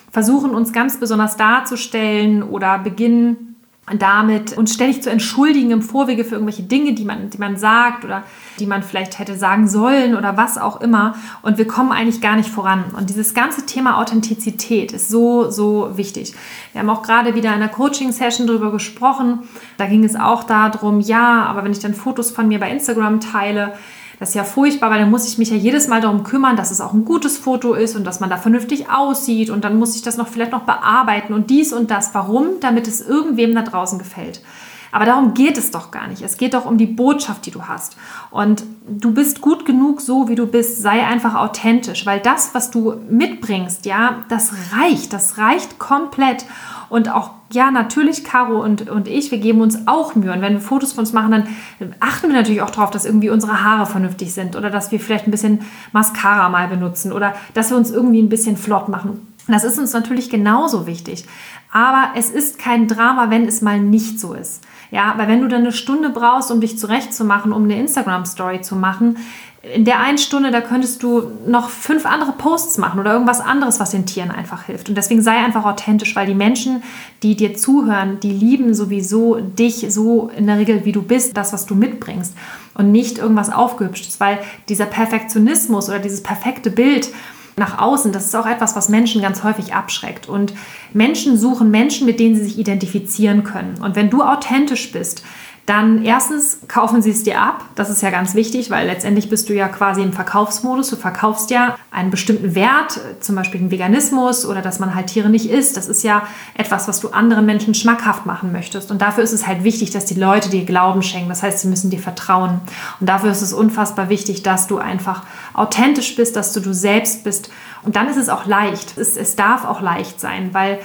versuchen uns ganz besonders darzustellen oder beginnen damit uns ständig zu entschuldigen im Vorwege für irgendwelche Dinge, die man, die man sagt oder die man vielleicht hätte sagen sollen oder was auch immer. Und wir kommen eigentlich gar nicht voran. Und dieses ganze Thema Authentizität ist so, so wichtig. Wir haben auch gerade wieder in einer Coaching-Session darüber gesprochen. Da ging es auch darum, ja, aber wenn ich dann Fotos von mir bei Instagram teile, das ist ja furchtbar, weil dann muss ich mich ja jedes Mal darum kümmern, dass es auch ein gutes Foto ist und dass man da vernünftig aussieht und dann muss ich das noch vielleicht noch bearbeiten und dies und das. Warum? Damit es irgendwem da draußen gefällt. Aber darum geht es doch gar nicht. Es geht doch um die Botschaft, die du hast. Und du bist gut genug, so wie du bist. Sei einfach authentisch, weil das, was du mitbringst, ja, das reicht. Das reicht komplett. Und auch, ja, natürlich, Caro und, und ich, wir geben uns auch Mühe. Und wenn wir Fotos von uns machen, dann achten wir natürlich auch darauf, dass irgendwie unsere Haare vernünftig sind oder dass wir vielleicht ein bisschen Mascara mal benutzen oder dass wir uns irgendwie ein bisschen flott machen. Das ist uns natürlich genauso wichtig. Aber es ist kein Drama, wenn es mal nicht so ist. Ja, weil wenn du dann eine Stunde brauchst, um dich zurechtzumachen, um eine Instagram-Story zu machen, in der einen Stunde, da könntest du noch fünf andere Posts machen oder irgendwas anderes, was den Tieren einfach hilft. Und deswegen sei einfach authentisch, weil die Menschen, die dir zuhören, die lieben sowieso dich so in der Regel, wie du bist, das, was du mitbringst und nicht irgendwas Aufgehübschtes, weil dieser Perfektionismus oder dieses perfekte Bild nach außen, das ist auch etwas, was Menschen ganz häufig abschreckt. Und Menschen suchen Menschen, mit denen sie sich identifizieren können. Und wenn du authentisch bist, dann erstens kaufen sie es dir ab. Das ist ja ganz wichtig, weil letztendlich bist du ja quasi im Verkaufsmodus. Du verkaufst ja einen bestimmten Wert, zum Beispiel den Veganismus oder dass man halt Tiere nicht isst. Das ist ja etwas, was du anderen Menschen schmackhaft machen möchtest. Und dafür ist es halt wichtig, dass die Leute dir Glauben schenken. Das heißt, sie müssen dir vertrauen. Und dafür ist es unfassbar wichtig, dass du einfach authentisch bist, dass du du selbst bist. Und dann ist es auch leicht. Es, es darf auch leicht sein, weil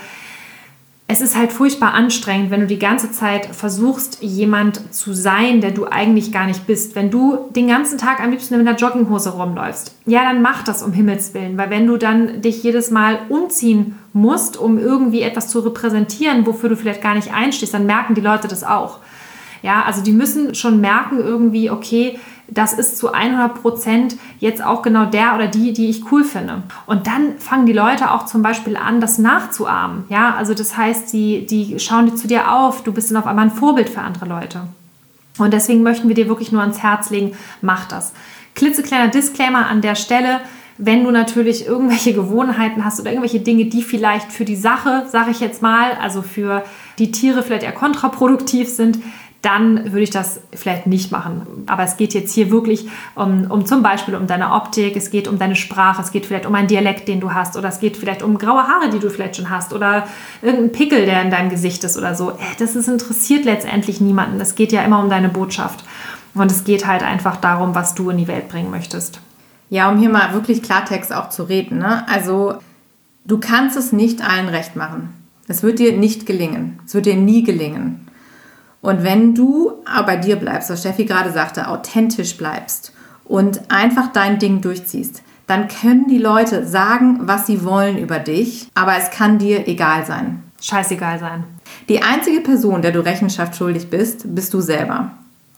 es ist halt furchtbar anstrengend, wenn du die ganze Zeit versuchst, jemand zu sein, der du eigentlich gar nicht bist. Wenn du den ganzen Tag am liebsten mit einer Jogginghose rumläufst, ja, dann mach das um Himmels Willen. Weil wenn du dann dich jedes Mal umziehen musst, um irgendwie etwas zu repräsentieren, wofür du vielleicht gar nicht einstehst, dann merken die Leute das auch. Ja, also die müssen schon merken irgendwie, okay, das ist zu hundert Prozent jetzt auch genau der oder die, die ich cool finde. Und dann fangen die Leute auch zum Beispiel an, das nachzuahmen. Ja, also das heißt, die, die schauen zu dir auf, du bist dann auf einmal ein Vorbild für andere Leute. Und deswegen möchten wir dir wirklich nur ans Herz legen, mach das. Klitzekleiner Disclaimer an der Stelle: Wenn du natürlich irgendwelche Gewohnheiten hast oder irgendwelche Dinge, die vielleicht für die Sache, sage ich jetzt mal, also für die Tiere vielleicht eher kontraproduktiv sind, dann würde ich das vielleicht nicht machen. Aber es geht jetzt hier wirklich um, um zum Beispiel um deine Optik, es geht um deine Sprache, es geht vielleicht um einen Dialekt, den du hast, oder es geht vielleicht um graue Haare, die du vielleicht schon hast, oder irgendein Pickel, der in deinem Gesicht ist oder so. Das ist, interessiert letztendlich niemanden. Es geht ja immer um deine Botschaft. Und es geht halt einfach darum, was du in die Welt bringen möchtest. Ja, um hier mal wirklich Klartext auch zu reden, ne? Also du kannst es nicht allen recht machen. Es wird dir nicht gelingen. Es wird dir nie gelingen. Und wenn du bei dir bleibst, was Steffi gerade sagte, authentisch bleibst und einfach dein Ding durchziehst, dann können die Leute sagen, was sie wollen über dich, aber es kann dir egal sein. Scheißegal sein. Die einzige Person, der du Rechenschaft schuldig bist, bist du selber.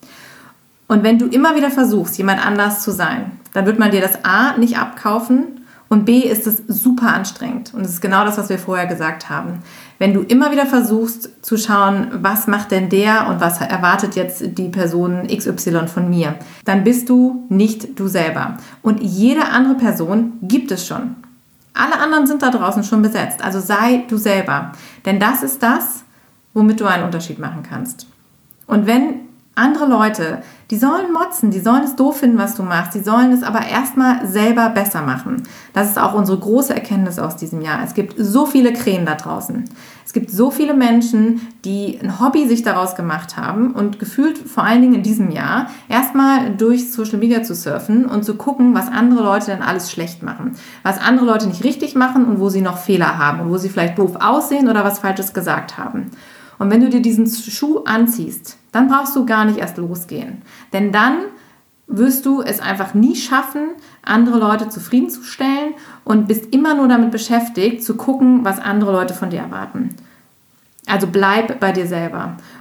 Und wenn du immer wieder versuchst, jemand anders zu sein, dann wird man dir das A nicht abkaufen und B ist es super anstrengend. Und das ist genau das, was wir vorher gesagt haben. Wenn du immer wieder versuchst zu schauen, was macht denn der und was erwartet jetzt die Person X Y von mir, dann bist du nicht du selber. Und jede andere Person gibt es schon. Alle anderen sind da draußen schon besetzt. Also sei du selber. Denn das ist das, womit du einen Unterschied machen kannst. Und wenn andere Leute, die sollen motzen, die sollen es doof finden, was du machst, die sollen es aber erstmal selber besser machen. Das ist auch unsere große Erkenntnis aus diesem Jahr. Es gibt so viele Krähen da draußen. Es gibt so viele Menschen, die ein Hobby sich daraus gemacht haben und gefühlt vor allen Dingen in diesem Jahr erstmal durch Social Media zu surfen und zu gucken, was andere Leute denn alles schlecht machen, was andere Leute nicht richtig machen und wo sie noch Fehler haben und wo sie vielleicht doof aussehen oder was Falsches gesagt haben. Und wenn du dir diesen Schuh anziehst, dann brauchst du gar nicht erst losgehen. Denn dann wirst du es einfach nie schaffen, andere Leute zufriedenzustellen und bist immer nur damit beschäftigt, zu gucken, was andere Leute von dir erwarten. Also bleib bei dir selber.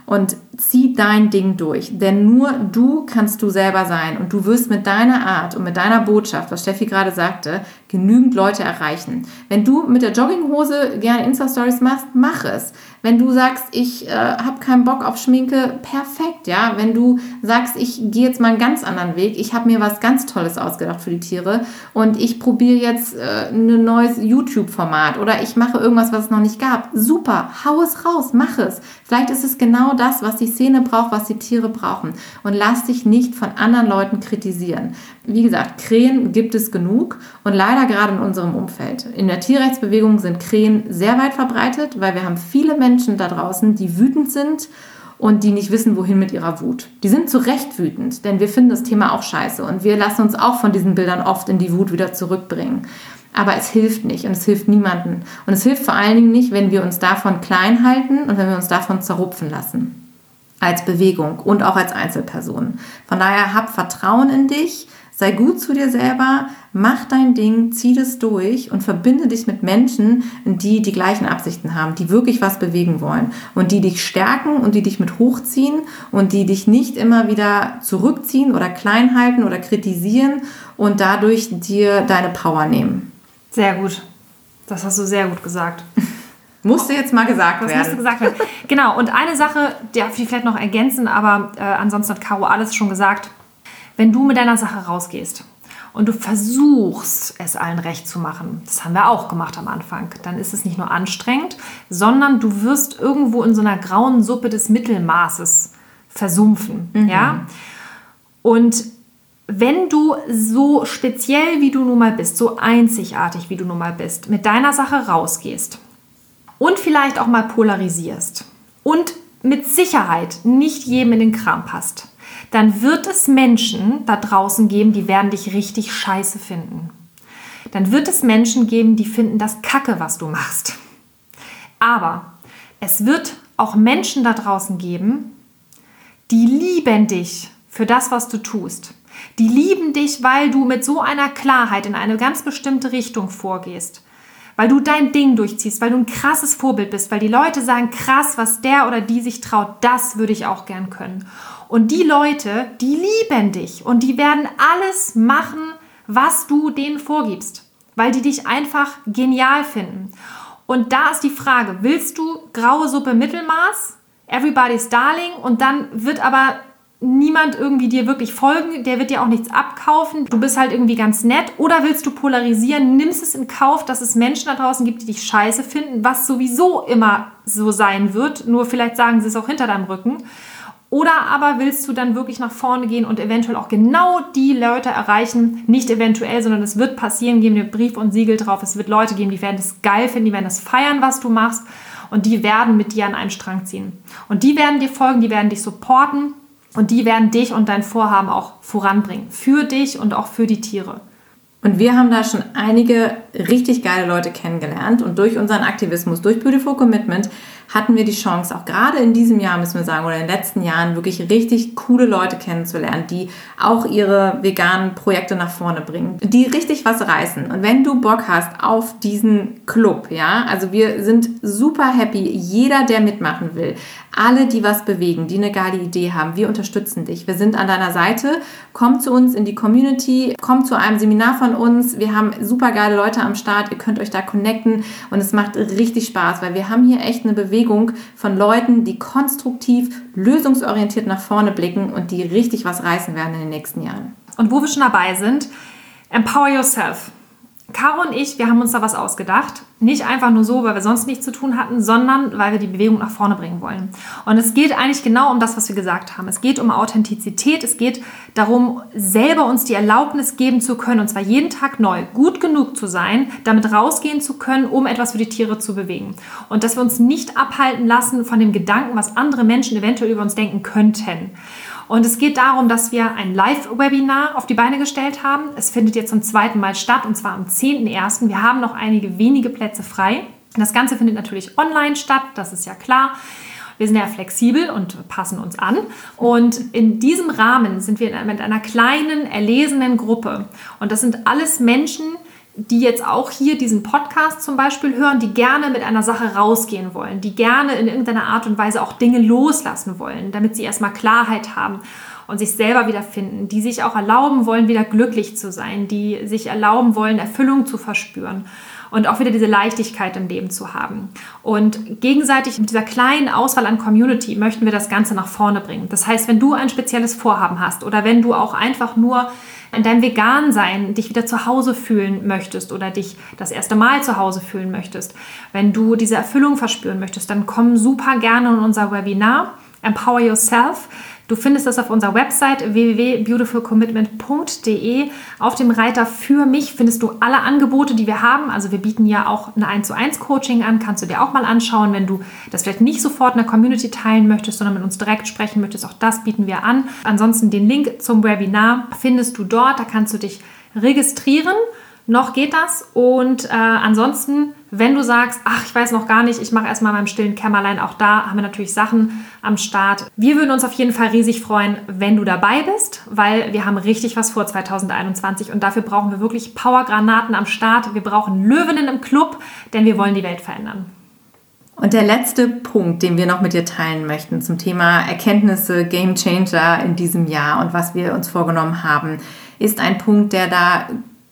Und zieh dein Ding durch, denn nur du kannst du selber sein und du wirst mit deiner Art und mit deiner Botschaft, was Steffi gerade sagte, genügend Leute erreichen. Wenn du mit der Jogginghose gerne Insta-Stories machst, mach es. Wenn du sagst, ich äh, habe keinen Bock auf Schminke, perfekt, ja. Wenn du sagst, ich gehe jetzt mal einen ganz anderen Weg, ich habe mir was ganz Tolles ausgedacht für die Tiere und ich probiere jetzt äh, ein neues YouTube-Format oder ich mache irgendwas, was es noch nicht gab, super, hau es raus, mach es. Vielleicht ist es genau das, was die Szene braucht, was die Tiere brauchen. Und lass dich nicht von anderen Leuten kritisieren. Wie gesagt, Krähen gibt es genug und leider gerade in unserem Umfeld. In der Tierrechtsbewegung sind Krähen sehr weit verbreitet, weil wir haben viele Menschen da draußen, die wütend sind und die nicht wissen, wohin mit ihrer Wut. Die sind zu Recht wütend, denn wir finden das Thema auch scheiße und wir lassen uns auch von diesen Bildern oft in die Wut wieder zurückbringen. Aber es hilft nicht und es hilft niemandem. Und es hilft vor allen Dingen nicht, wenn wir uns davon klein halten und wenn wir uns davon zerrupfen lassen. Als Bewegung und auch als Einzelperson. Von daher hab Vertrauen in dich, sei gut zu dir selber, mach dein Ding, zieh das durch und verbinde dich mit Menschen, die die gleichen Absichten haben, die wirklich was bewegen wollen und die dich stärken und die dich mit hochziehen und die dich nicht immer wieder zurückziehen oder klein halten oder kritisieren und dadurch dir deine Power nehmen. Sehr gut. Das hast du sehr gut gesagt. Musste jetzt mal gesagt das werden. Das musste gesagt werden. Genau, und eine Sache, die darf ich vielleicht noch ergänzen, aber äh, ansonsten hat Caro alles schon gesagt. Wenn du mit deiner Sache rausgehst und du versuchst, es allen recht zu machen, das haben wir auch gemacht am Anfang, dann ist es nicht nur anstrengend, sondern du wirst irgendwo in so einer grauen Suppe des Mittelmaßes versumpfen. Mhm. Ja? Und wenn du so speziell, wie du nun mal bist, so einzigartig, wie du nun mal bist, mit deiner Sache rausgehst und vielleicht auch mal polarisierst und mit Sicherheit nicht jedem in den Kram passt, dann wird es Menschen da draußen geben, die werden dich richtig scheiße finden. Dann wird es Menschen geben, die finden das Kacke, was du machst. Aber es wird auch Menschen da draußen geben, die lieben dich für das, was du tust. Die lieben dich, weil du mit so einer Klarheit in eine ganz bestimmte Richtung vorgehst. Weil du dein Ding durchziehst, weil du ein krasses Vorbild bist, weil die Leute sagen, krass, was der oder die sich traut, das würde ich auch gern können. Und die Leute, die lieben dich und die werden alles machen, was du denen vorgibst, weil die dich einfach genial finden. Und da ist die Frage, willst du graue Suppe Mittelmaß, everybody's darling und dann wird aber niemand irgendwie dir wirklich folgen, der wird dir auch nichts abkaufen, du bist halt irgendwie ganz nett, oder willst du polarisieren, nimmst es in Kauf, dass es Menschen da draußen gibt, die dich scheiße finden, was sowieso immer so sein wird, nur vielleicht sagen sie es auch hinter deinem Rücken, oder aber willst du dann wirklich nach vorne gehen und eventuell auch genau die Leute erreichen, nicht eventuell, sondern es wird passieren, geben dir Brief und Siegel drauf, es wird Leute geben, die werden das geil finden, die werden das feiern, was du machst und die werden mit dir an einen Strang ziehen und die werden dir folgen, die werden dich supporten. Und die werden dich und dein Vorhaben auch voranbringen. Für dich und auch für die Tiere. Und wir haben da schon einige richtig geile Leute kennengelernt. Und durch unseren Aktivismus, durch Beautiful Commitment, hatten wir die Chance, auch gerade in diesem Jahr, müssen wir sagen, oder in den letzten Jahren, wirklich richtig coole Leute kennenzulernen, die auch ihre veganen Projekte nach vorne bringen, die richtig was reißen. Und wenn du Bock hast auf diesen Club, ja, also wir sind super happy, jeder, der mitmachen will, alle, die was bewegen, die eine geile Idee haben, wir unterstützen dich. Wir sind an deiner Seite. Komm zu uns in die Community, komm zu einem Seminar von uns. Wir haben super geile Leute am Start. Ihr könnt euch da connecten und es macht richtig Spaß, weil wir haben hier echt eine Bewegung von Leuten, die konstruktiv, lösungsorientiert nach vorne blicken und die richtig was reißen werden in den nächsten Jahren. Und wo wir schon dabei sind, empower yourself. Caro und ich, wir haben uns da was ausgedacht. Nicht einfach nur so, weil wir sonst nichts zu tun hatten, sondern weil wir die Bewegung nach vorne bringen wollen. Und es geht eigentlich genau um das, was wir gesagt haben. Es geht um Authentizität. Es geht darum, selber uns die Erlaubnis geben zu können, und zwar jeden Tag neu, gut genug zu sein, damit rausgehen zu können, um etwas für die Tiere zu bewegen. Und dass wir uns nicht abhalten lassen von dem Gedanken, was andere Menschen eventuell über uns denken könnten. Und es geht darum, dass wir ein Live-Webinar auf die Beine gestellt haben. Es findet jetzt zum zweiten Mal statt, und zwar am zehnten ersten Wir haben noch einige wenige Plätze frei. Das Ganze findet natürlich online statt, das ist ja klar. Wir sind ja flexibel und passen uns an. Und in diesem Rahmen sind wir mit einer kleinen, erlesenen Gruppe. Und das sind alles Menschen, die jetzt auch hier diesen Podcast zum Beispiel hören, die gerne mit einer Sache rausgehen wollen, die gerne in irgendeiner Art und Weise auch Dinge loslassen wollen, damit sie erstmal Klarheit haben und sich selber wiederfinden, die sich auch erlauben wollen, wieder glücklich zu sein, die sich erlauben wollen, Erfüllung zu verspüren und auch wieder diese Leichtigkeit im Leben zu haben. Und gegenseitig mit dieser kleinen Auswahl an Community möchten wir das Ganze nach vorne bringen. Das heißt, wenn du ein spezielles Vorhaben hast oder wenn du auch einfach nur in deinem Vegan-Sein dich wieder zu Hause fühlen möchtest oder dich das erste Mal zu Hause fühlen möchtest, wenn du diese Erfüllung verspüren möchtest, dann komm super gerne in unser Webinar Empower Yourself. Du findest das auf unserer Website w w w punkt beautiful commitment punkt d e. Auf dem Reiter für mich findest du alle Angebote, die wir haben. Also wir bieten ja auch ein eins zu eins Coaching an, kannst du dir auch mal anschauen, wenn du das vielleicht nicht sofort in der Community teilen möchtest, sondern mit uns direkt sprechen möchtest. Auch das bieten wir an. Ansonsten den Link zum Webinar findest du dort, da kannst du dich registrieren. Noch geht das und äh, ansonsten, wenn du sagst, ach, ich weiß noch gar nicht, ich mache erstmal meinem stillen Kämmerlein, auch da haben wir natürlich Sachen am Start. Wir würden uns auf jeden Fall riesig freuen, wenn du dabei bist, weil wir haben richtig was vor zwanzig einundzwanzig und dafür brauchen wir wirklich Powergranaten am Start. Wir brauchen Löwinnen im Club, denn wir wollen die Welt verändern. Und der letzte Punkt, den wir noch mit dir teilen möchten zum Thema Erkenntnisse, Game Changer in diesem Jahr und was wir uns vorgenommen haben, ist ein Punkt, der da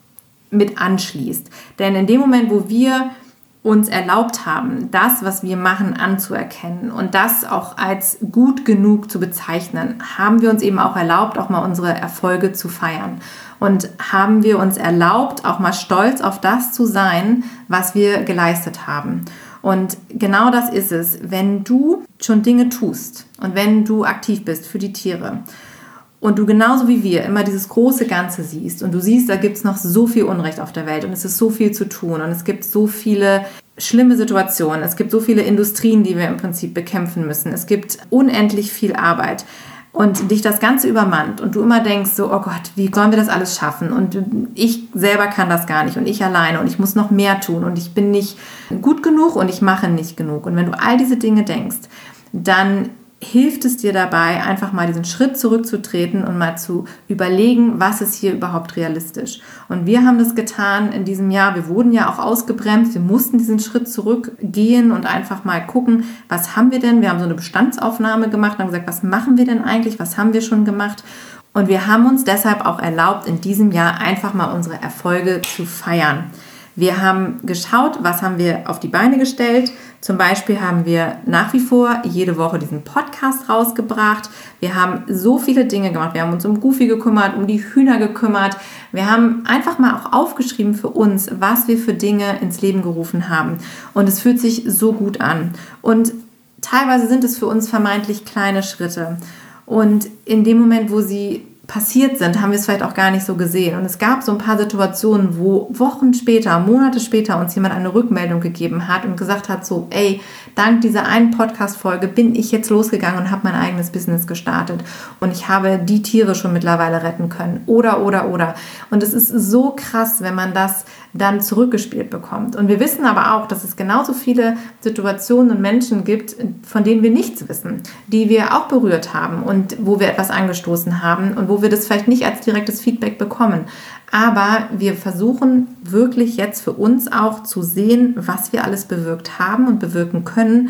mit anschließt. Denn in dem Moment, wo wir uns erlaubt haben, das, was wir machen, anzuerkennen und das auch als gut genug zu bezeichnen, haben wir uns eben auch erlaubt, auch mal unsere Erfolge zu feiern. Und haben wir uns erlaubt, auch mal stolz auf das zu sein, was wir geleistet haben. Und genau das ist es, wenn du schon Dinge tust und wenn du aktiv bist für die Tiere und du genauso wie wir immer dieses große Ganze siehst und du siehst, da gibt es noch so viel Unrecht auf der Welt und es ist so viel zu tun und es gibt so viele schlimme Situationen, es gibt so viele Industrien, die wir im Prinzip bekämpfen müssen, es gibt unendlich viel Arbeit und dich das Ganze übermannt und du immer denkst so, oh Gott, wie sollen wir das alles schaffen und ich selber kann das gar nicht und ich alleine und ich muss noch mehr tun und ich bin nicht gut genug und ich mache nicht genug. Und wenn du all diese Dinge denkst, dann hilft es dir dabei, einfach mal diesen Schritt zurückzutreten und mal zu überlegen, was ist hier überhaupt realistisch. Und wir haben das getan in diesem Jahr. Wir wurden ja auch ausgebremst. Wir mussten diesen Schritt zurückgehen und einfach mal gucken, was haben wir denn? Wir haben so eine Bestandsaufnahme gemacht und haben gesagt, was machen wir denn eigentlich? Was haben wir schon gemacht? Und wir haben uns deshalb auch erlaubt, in diesem Jahr einfach mal unsere Erfolge zu feiern. Wir haben geschaut, was haben wir auf die Beine gestellt. Zum Beispiel haben wir nach wie vor jede Woche diesen Podcast rausgebracht. Wir haben so viele Dinge gemacht. Wir haben uns um Goofy gekümmert, um die Hühner gekümmert. Wir haben einfach mal auch aufgeschrieben für uns, was wir für Dinge ins Leben gerufen haben. Und es fühlt sich so gut an. Und teilweise sind es für uns vermeintlich kleine Schritte. Und in dem Moment, wo sie passiert sind, haben wir es vielleicht auch gar nicht so gesehen. Und es gab so ein paar Situationen, wo Wochen später, Monate später uns jemand eine Rückmeldung gegeben hat und gesagt hat, so, ey, dank dieser einen Podcast-Folge bin ich jetzt losgegangen und habe mein eigenes Business gestartet und ich habe die Tiere schon mittlerweile retten können. Oder, oder, oder. Und es ist so krass, wenn man das dann zurückgespielt bekommt. Und wir wissen aber auch, dass es genauso viele Situationen und Menschen gibt, von denen wir nichts wissen, die wir auch berührt haben und wo wir etwas angestoßen haben und wo wir das vielleicht nicht als direktes Feedback bekommen. Aber wir versuchen wirklich jetzt für uns auch zu sehen, was wir alles bewirkt haben und bewirken können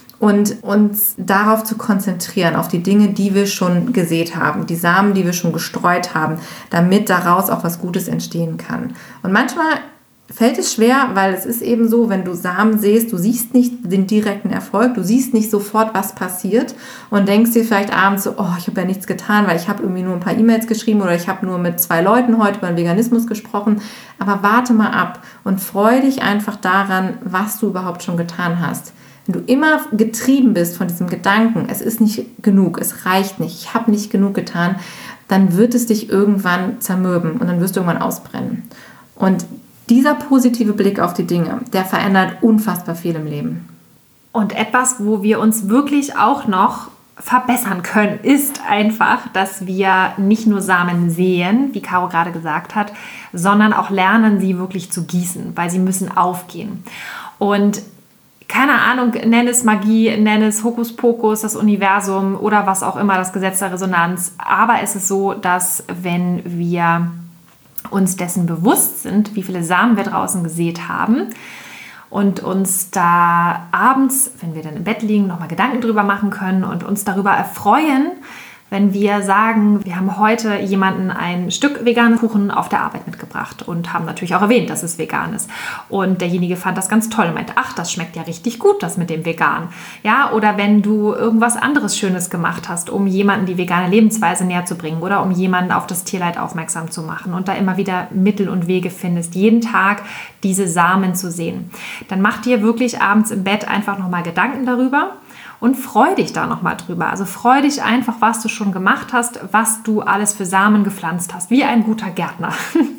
und uns darauf zu konzentrieren, auf die Dinge, die wir schon gesät haben, die Samen, die wir schon gestreut haben, damit daraus auch was Gutes entstehen kann. Und manchmal fällt es schwer, weil es ist eben so, wenn du Samen säst, du siehst nicht den direkten Erfolg, du siehst nicht sofort, was passiert und denkst dir vielleicht abends so, oh, ich habe ja nichts getan, weil ich habe irgendwie nur ein paar E-Mails geschrieben oder ich habe nur mit zwei Leuten heute über den Veganismus gesprochen. Aber warte mal ab und freu dich einfach daran, was du überhaupt schon getan hast. Wenn du immer getrieben bist von diesem Gedanken, es ist nicht genug, es reicht nicht, ich habe nicht genug getan, dann wird es dich irgendwann zermürben und dann wirst du irgendwann ausbrennen. Und dieser positive Blick auf die Dinge, der verändert unfassbar viel im Leben. Und etwas, wo wir uns wirklich auch noch verbessern können, ist einfach, dass wir nicht nur Samen säen, wie Caro gerade gesagt hat, sondern auch lernen, sie wirklich zu gießen, weil sie müssen aufgehen. Und keine Ahnung, nenn es Magie, nenn es Hokuspokus, das Universum oder was auch immer, das Gesetz der Resonanz. Aber es ist so, dass wenn wir uns dessen bewusst sind, wie viele Samen wir draußen gesät haben und uns da abends, wenn wir dann im Bett liegen, nochmal Gedanken drüber machen können und uns darüber erfreuen, wenn wir sagen, wir haben heute jemanden ein Stück veganen Kuchen auf der Arbeit mitgebracht und haben natürlich auch erwähnt, dass es vegan ist. Und derjenige fand das ganz toll und meinte, ach, das schmeckt ja richtig gut, das mit dem Vegan. Ja, oder wenn du irgendwas anderes Schönes gemacht hast, um jemanden die vegane Lebensweise näher zu bringen oder um jemanden auf das Tierleid aufmerksam zu machen und da immer wieder Mittel und Wege findest, jeden Tag diese Samen zu sehen. Dann mach dir wirklich abends im Bett einfach nochmal Gedanken darüber. Und freu dich da nochmal drüber. Also freu dich einfach, was du schon gemacht hast, was du alles für Samen gepflanzt hast, wie ein guter Gärtner.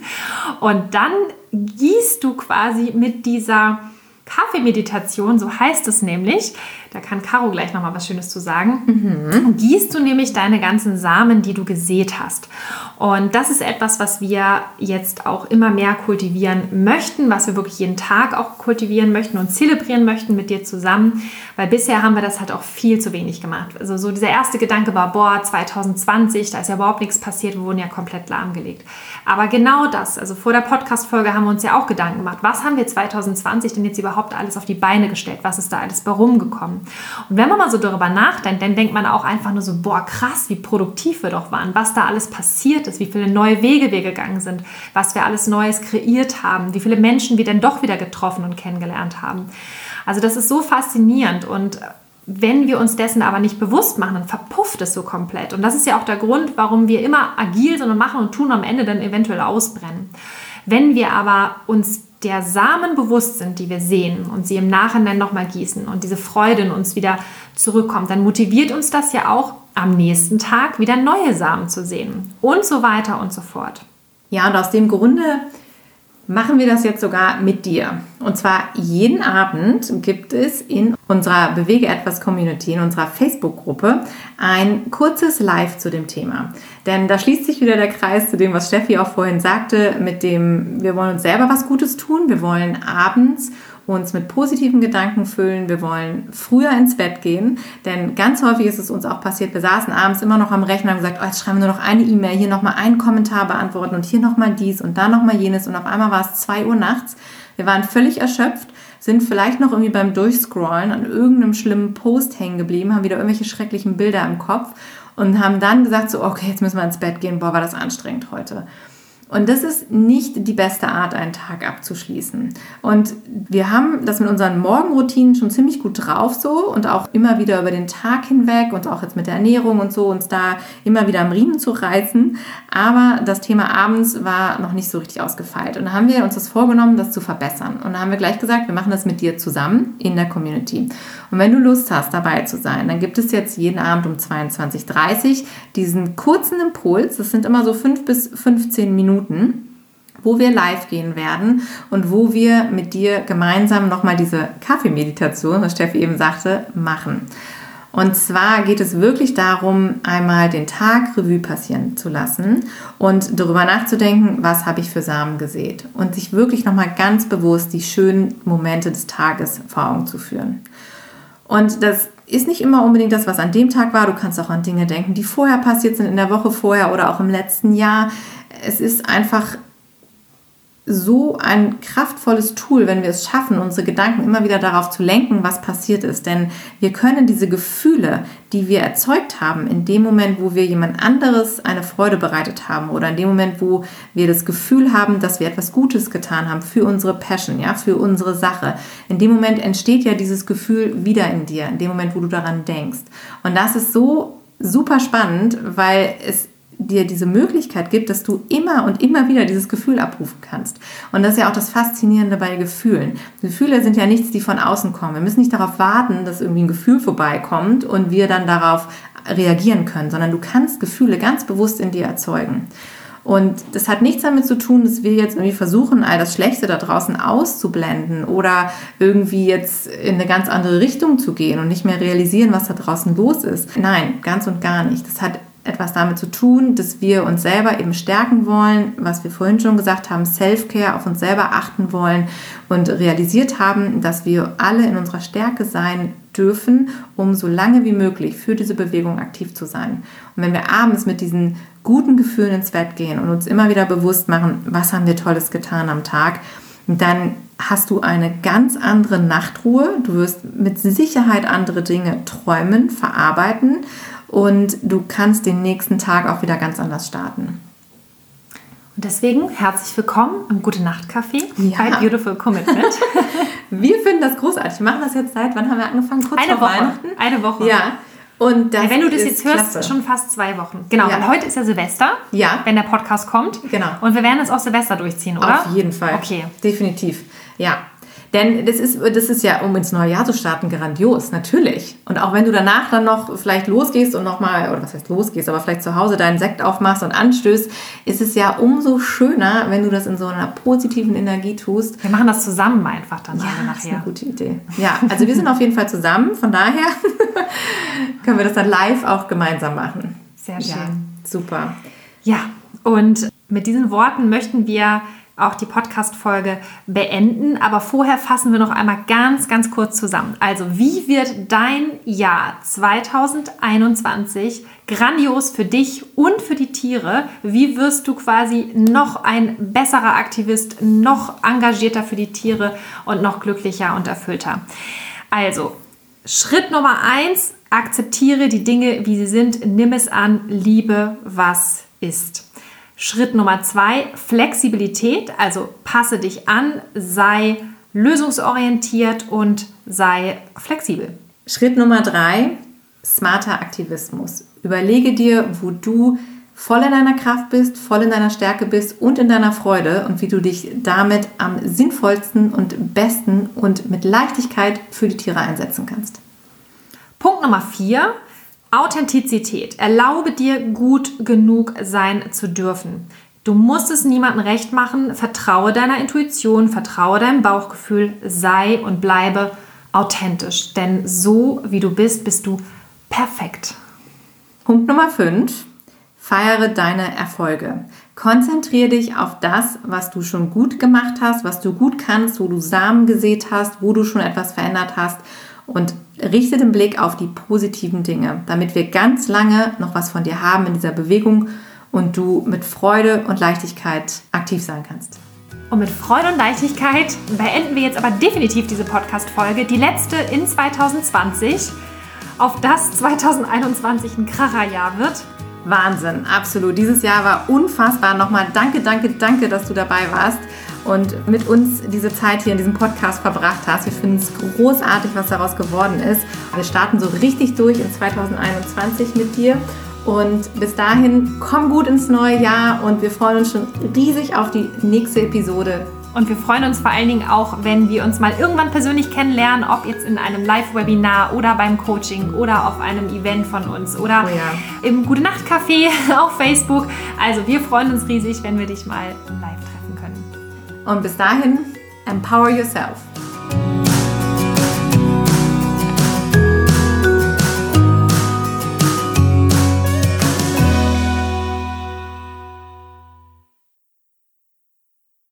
Und dann gießt du quasi mit dieser Kaffeemeditation, so heißt es nämlich, da kann Caro gleich nochmal was Schönes zu sagen, mhm. gießt du nämlich deine ganzen Samen, die du gesät hast. Und das ist etwas, was wir jetzt auch immer mehr kultivieren möchten, was wir wirklich jeden Tag auch kultivieren möchten und zelebrieren möchten mit dir zusammen, weil bisher haben wir das halt auch viel zu wenig gemacht. Also so dieser erste Gedanke war, boah, zwanzig zwanzig, da ist ja überhaupt nichts passiert, wir wurden ja komplett lahmgelegt. Aber genau das, also vor der Podcast-Folge haben wir uns ja auch Gedanken gemacht, was haben wir zwanzig zwanzig denn jetzt überhaupt alles auf die Beine gestellt, was ist da alles bei rumgekommen? Und wenn man mal so darüber nachdenkt, dann denkt man auch einfach nur so, boah, krass, wie produktiv wir doch waren, was da alles passiert ist, wie viele neue Wege wir gegangen sind, was wir alles Neues kreiert haben, wie viele Menschen wir dann doch wieder getroffen und kennengelernt haben. Also das ist so faszinierend und wenn wir uns dessen aber nicht bewusst machen, dann verpufft es so komplett. Und das ist ja auch der Grund, warum wir immer agil sind und machen und tun und am Ende dann eventuell ausbrennen. Wenn wir aber uns der Samen bewusst sind, die wir sehen und sie im Nachhinein nochmal gießen und diese Freude in uns wieder zurückkommt, dann motiviert uns das ja auch am nächsten Tag wieder neue Samen zu sehen und so weiter und so fort. Ja, und aus dem Grunde machen wir das jetzt sogar mit dir. Und zwar jeden Abend gibt es in unserer Bewege etwas Community, in unserer Facebook-Gruppe, ein kurzes Live zu dem Thema. Denn da schließt sich wieder der Kreis zu dem, was Steffi auch vorhin sagte, mit dem, wir wollen uns selber was Gutes tun, wir wollen abends uns mit positiven Gedanken füllen, wir wollen früher ins Bett gehen, denn ganz häufig ist es uns auch passiert, wir saßen abends immer noch am Rechner und haben gesagt, oh, jetzt schreiben wir nur noch eine E-Mail, hier nochmal einen Kommentar beantworten und hier nochmal dies und da nochmal jenes und auf einmal war es zwei Uhr nachts, wir waren völlig erschöpft, sind vielleicht noch irgendwie beim Durchscrollen an irgendeinem schlimmen Post hängen geblieben, haben wieder irgendwelche schrecklichen Bilder im Kopf und haben dann gesagt so, okay, jetzt müssen wir ins Bett gehen, boah, war das anstrengend heute. Und das ist nicht die beste Art, einen Tag abzuschließen. Und wir haben das mit unseren Morgenroutinen schon ziemlich gut drauf so und auch immer wieder über den Tag hinweg und auch jetzt mit der Ernährung und so uns da immer wieder am Riemen zu reißen. Aber das Thema abends war noch nicht so richtig ausgefeilt. Und da haben wir uns das vorgenommen, das zu verbessern. Und da haben wir gleich gesagt, wir machen das mit dir zusammen in der Community. Und wenn du Lust hast, dabei zu sein, dann gibt es jetzt jeden Abend um zweiundzwanzig Uhr dreißig diesen kurzen Impuls. Das sind immer so fünf bis fünfzehn Minuten, wo wir live gehen werden und wo wir mit dir gemeinsam nochmal diese Kaffeemeditation, was Steffi eben sagte, machen. Und zwar geht es wirklich darum, einmal den Tag Revue passieren zu lassen und darüber nachzudenken, was habe ich für Samen gesät und sich wirklich nochmal ganz bewusst die schönen Momente des Tages vor Augen zu führen. Und das ist nicht immer unbedingt das, was an dem Tag war. Du kannst auch an Dinge denken, die vorher passiert sind, in der Woche vorher oder auch im letzten Jahr. Es ist einfach so ein kraftvolles Tool, wenn wir es schaffen, unsere Gedanken immer wieder darauf zu lenken, was passiert ist. Denn wir können diese Gefühle, die wir erzeugt haben, in dem Moment, wo wir jemand anderes eine Freude bereitet haben oder in dem Moment, wo wir das Gefühl haben, dass wir etwas Gutes getan haben für unsere Passion, ja, für unsere Sache, in dem Moment entsteht ja dieses Gefühl wieder in dir, in dem Moment, wo du daran denkst. Und das ist so super spannend, weil es dir diese Möglichkeit gibt, dass du immer und immer wieder dieses Gefühl abrufen kannst. Und das ist ja auch das Faszinierende bei Gefühlen. Gefühle sind ja nichts, die von außen kommen. Wir müssen nicht darauf warten, dass irgendwie ein Gefühl vorbeikommt und wir dann darauf reagieren können, sondern du kannst Gefühle ganz bewusst in dir erzeugen. Und das hat nichts damit zu tun, dass wir jetzt irgendwie versuchen, all das Schlechte da draußen auszublenden oder irgendwie jetzt in eine ganz andere Richtung zu gehen und nicht mehr realisieren, was da draußen los ist. Nein, ganz und gar nicht. Das hat etwas damit zu tun, dass wir uns selber eben stärken wollen, was wir vorhin schon gesagt haben, Self-Care, auf uns selber achten wollen und realisiert haben, dass wir alle in unserer Stärke sein dürfen, um so lange wie möglich für diese Bewegung aktiv zu sein. Und wenn wir abends mit diesen guten Gefühlen ins Bett gehen und uns immer wieder bewusst machen, was haben wir Tolles getan am Tag, dann hast du eine ganz andere Nachtruhe. Du wirst mit Sicherheit andere Dinge träumen, verarbeiten und du kannst den nächsten Tag auch wieder ganz anders starten. Und deswegen herzlich willkommen im Gute-Nacht-Café Ja. bei Beautiful Commitment. Wir finden das großartig. Wir machen das jetzt seit, wann haben wir angefangen? Kurz Eine vor Woche. Weihnachten? Eine Woche. Ja. Und das Ja, wenn du das ist jetzt hörst, klasse. schon fast zwei Wochen. Genau, Ja. weil heute ist ja Silvester, Ja. wenn der Podcast kommt. Genau. Und wir werden es auch Silvester durchziehen, oder? Auf jeden Fall. Okay. Definitiv. Ja. Denn das ist, das ist ja, um ins neue Jahr zu starten, grandios, natürlich. Und auch wenn du danach dann noch vielleicht losgehst und nochmal, oder was heißt losgehst, aber vielleicht zu Hause deinen Sekt aufmachst und anstößt, ist es ja umso schöner, wenn du das in so einer positiven Energie tust. Wir machen das zusammen einfach dann Ja, alle das ist eine nachher. gute Idee. Ja, also wir sind auf jeden Fall zusammen, von daher können wir das dann live auch gemeinsam machen. Sehr schön. Ja, super. Ja, und mit diesen Worten möchten wir auch die Podcast-Folge beenden. Aber vorher fassen wir noch einmal ganz, ganz kurz zusammen. Also, wie wird dein Jahr zwanzig einundzwanzig grandios für dich und für die Tiere? Wie wirst du quasi noch ein besserer Aktivist, noch engagierter für die Tiere und noch glücklicher und erfüllter? Also, Schritt Nummer eins, akzeptiere die Dinge, wie sie sind, nimm es an, liebe, was ist. Schritt Nummer zwei, Flexibilität, also passe dich an, sei lösungsorientiert und sei flexibel. Schritt Nummer drei, smarter Aktivismus. Überlege dir, wo du voll in deiner Kraft bist, voll in deiner Stärke bist und in deiner Freude und wie du dich damit am sinnvollsten und besten und mit Leichtigkeit für die Tiere einsetzen kannst. Punkt Nummer vier, Authentizität. Erlaube dir, gut genug sein zu dürfen. Du musst es niemandem recht machen. Vertraue deiner Intuition, vertraue deinem Bauchgefühl, sei und bleibe authentisch. Denn so wie du bist, bist du perfekt. Punkt Nummer fünf, feiere deine Erfolge. Konzentriere dich auf das, was du schon gut gemacht hast, was du gut kannst, wo du Samen gesät hast, wo du schon etwas verändert hast und richte den Blick auf die positiven Dinge, damit wir ganz lange noch was von dir haben in dieser Bewegung und du mit Freude und Leichtigkeit aktiv sein kannst. Und mit Freude und Leichtigkeit beenden wir jetzt aber definitiv diese Podcast-Folge, die letzte in zwanzig zwanzig, auf das zwanzig einundzwanzig ein Kracherjahr wird. Wahnsinn, absolut. Dieses Jahr war unfassbar. Nochmal danke, danke, danke, dass du dabei warst und mit uns diese Zeit hier in diesem Podcast verbracht hast. Wir finden es großartig, was daraus geworden ist. Wir starten so richtig durch in zwanzig einundzwanzig mit dir. Und bis dahin, komm gut ins neue Jahr und wir freuen uns schon riesig auf die nächste Episode. Und wir freuen uns vor allen Dingen auch, wenn wir uns mal irgendwann persönlich kennenlernen, ob jetzt in einem Live-Webinar oder beim Coaching oder auf einem Event von uns oder Oh ja. im Gute-Nacht-Café auf Facebook. Also wir freuen uns riesig, wenn wir dich mal live treffen können. Und bis dahin, empower yourself.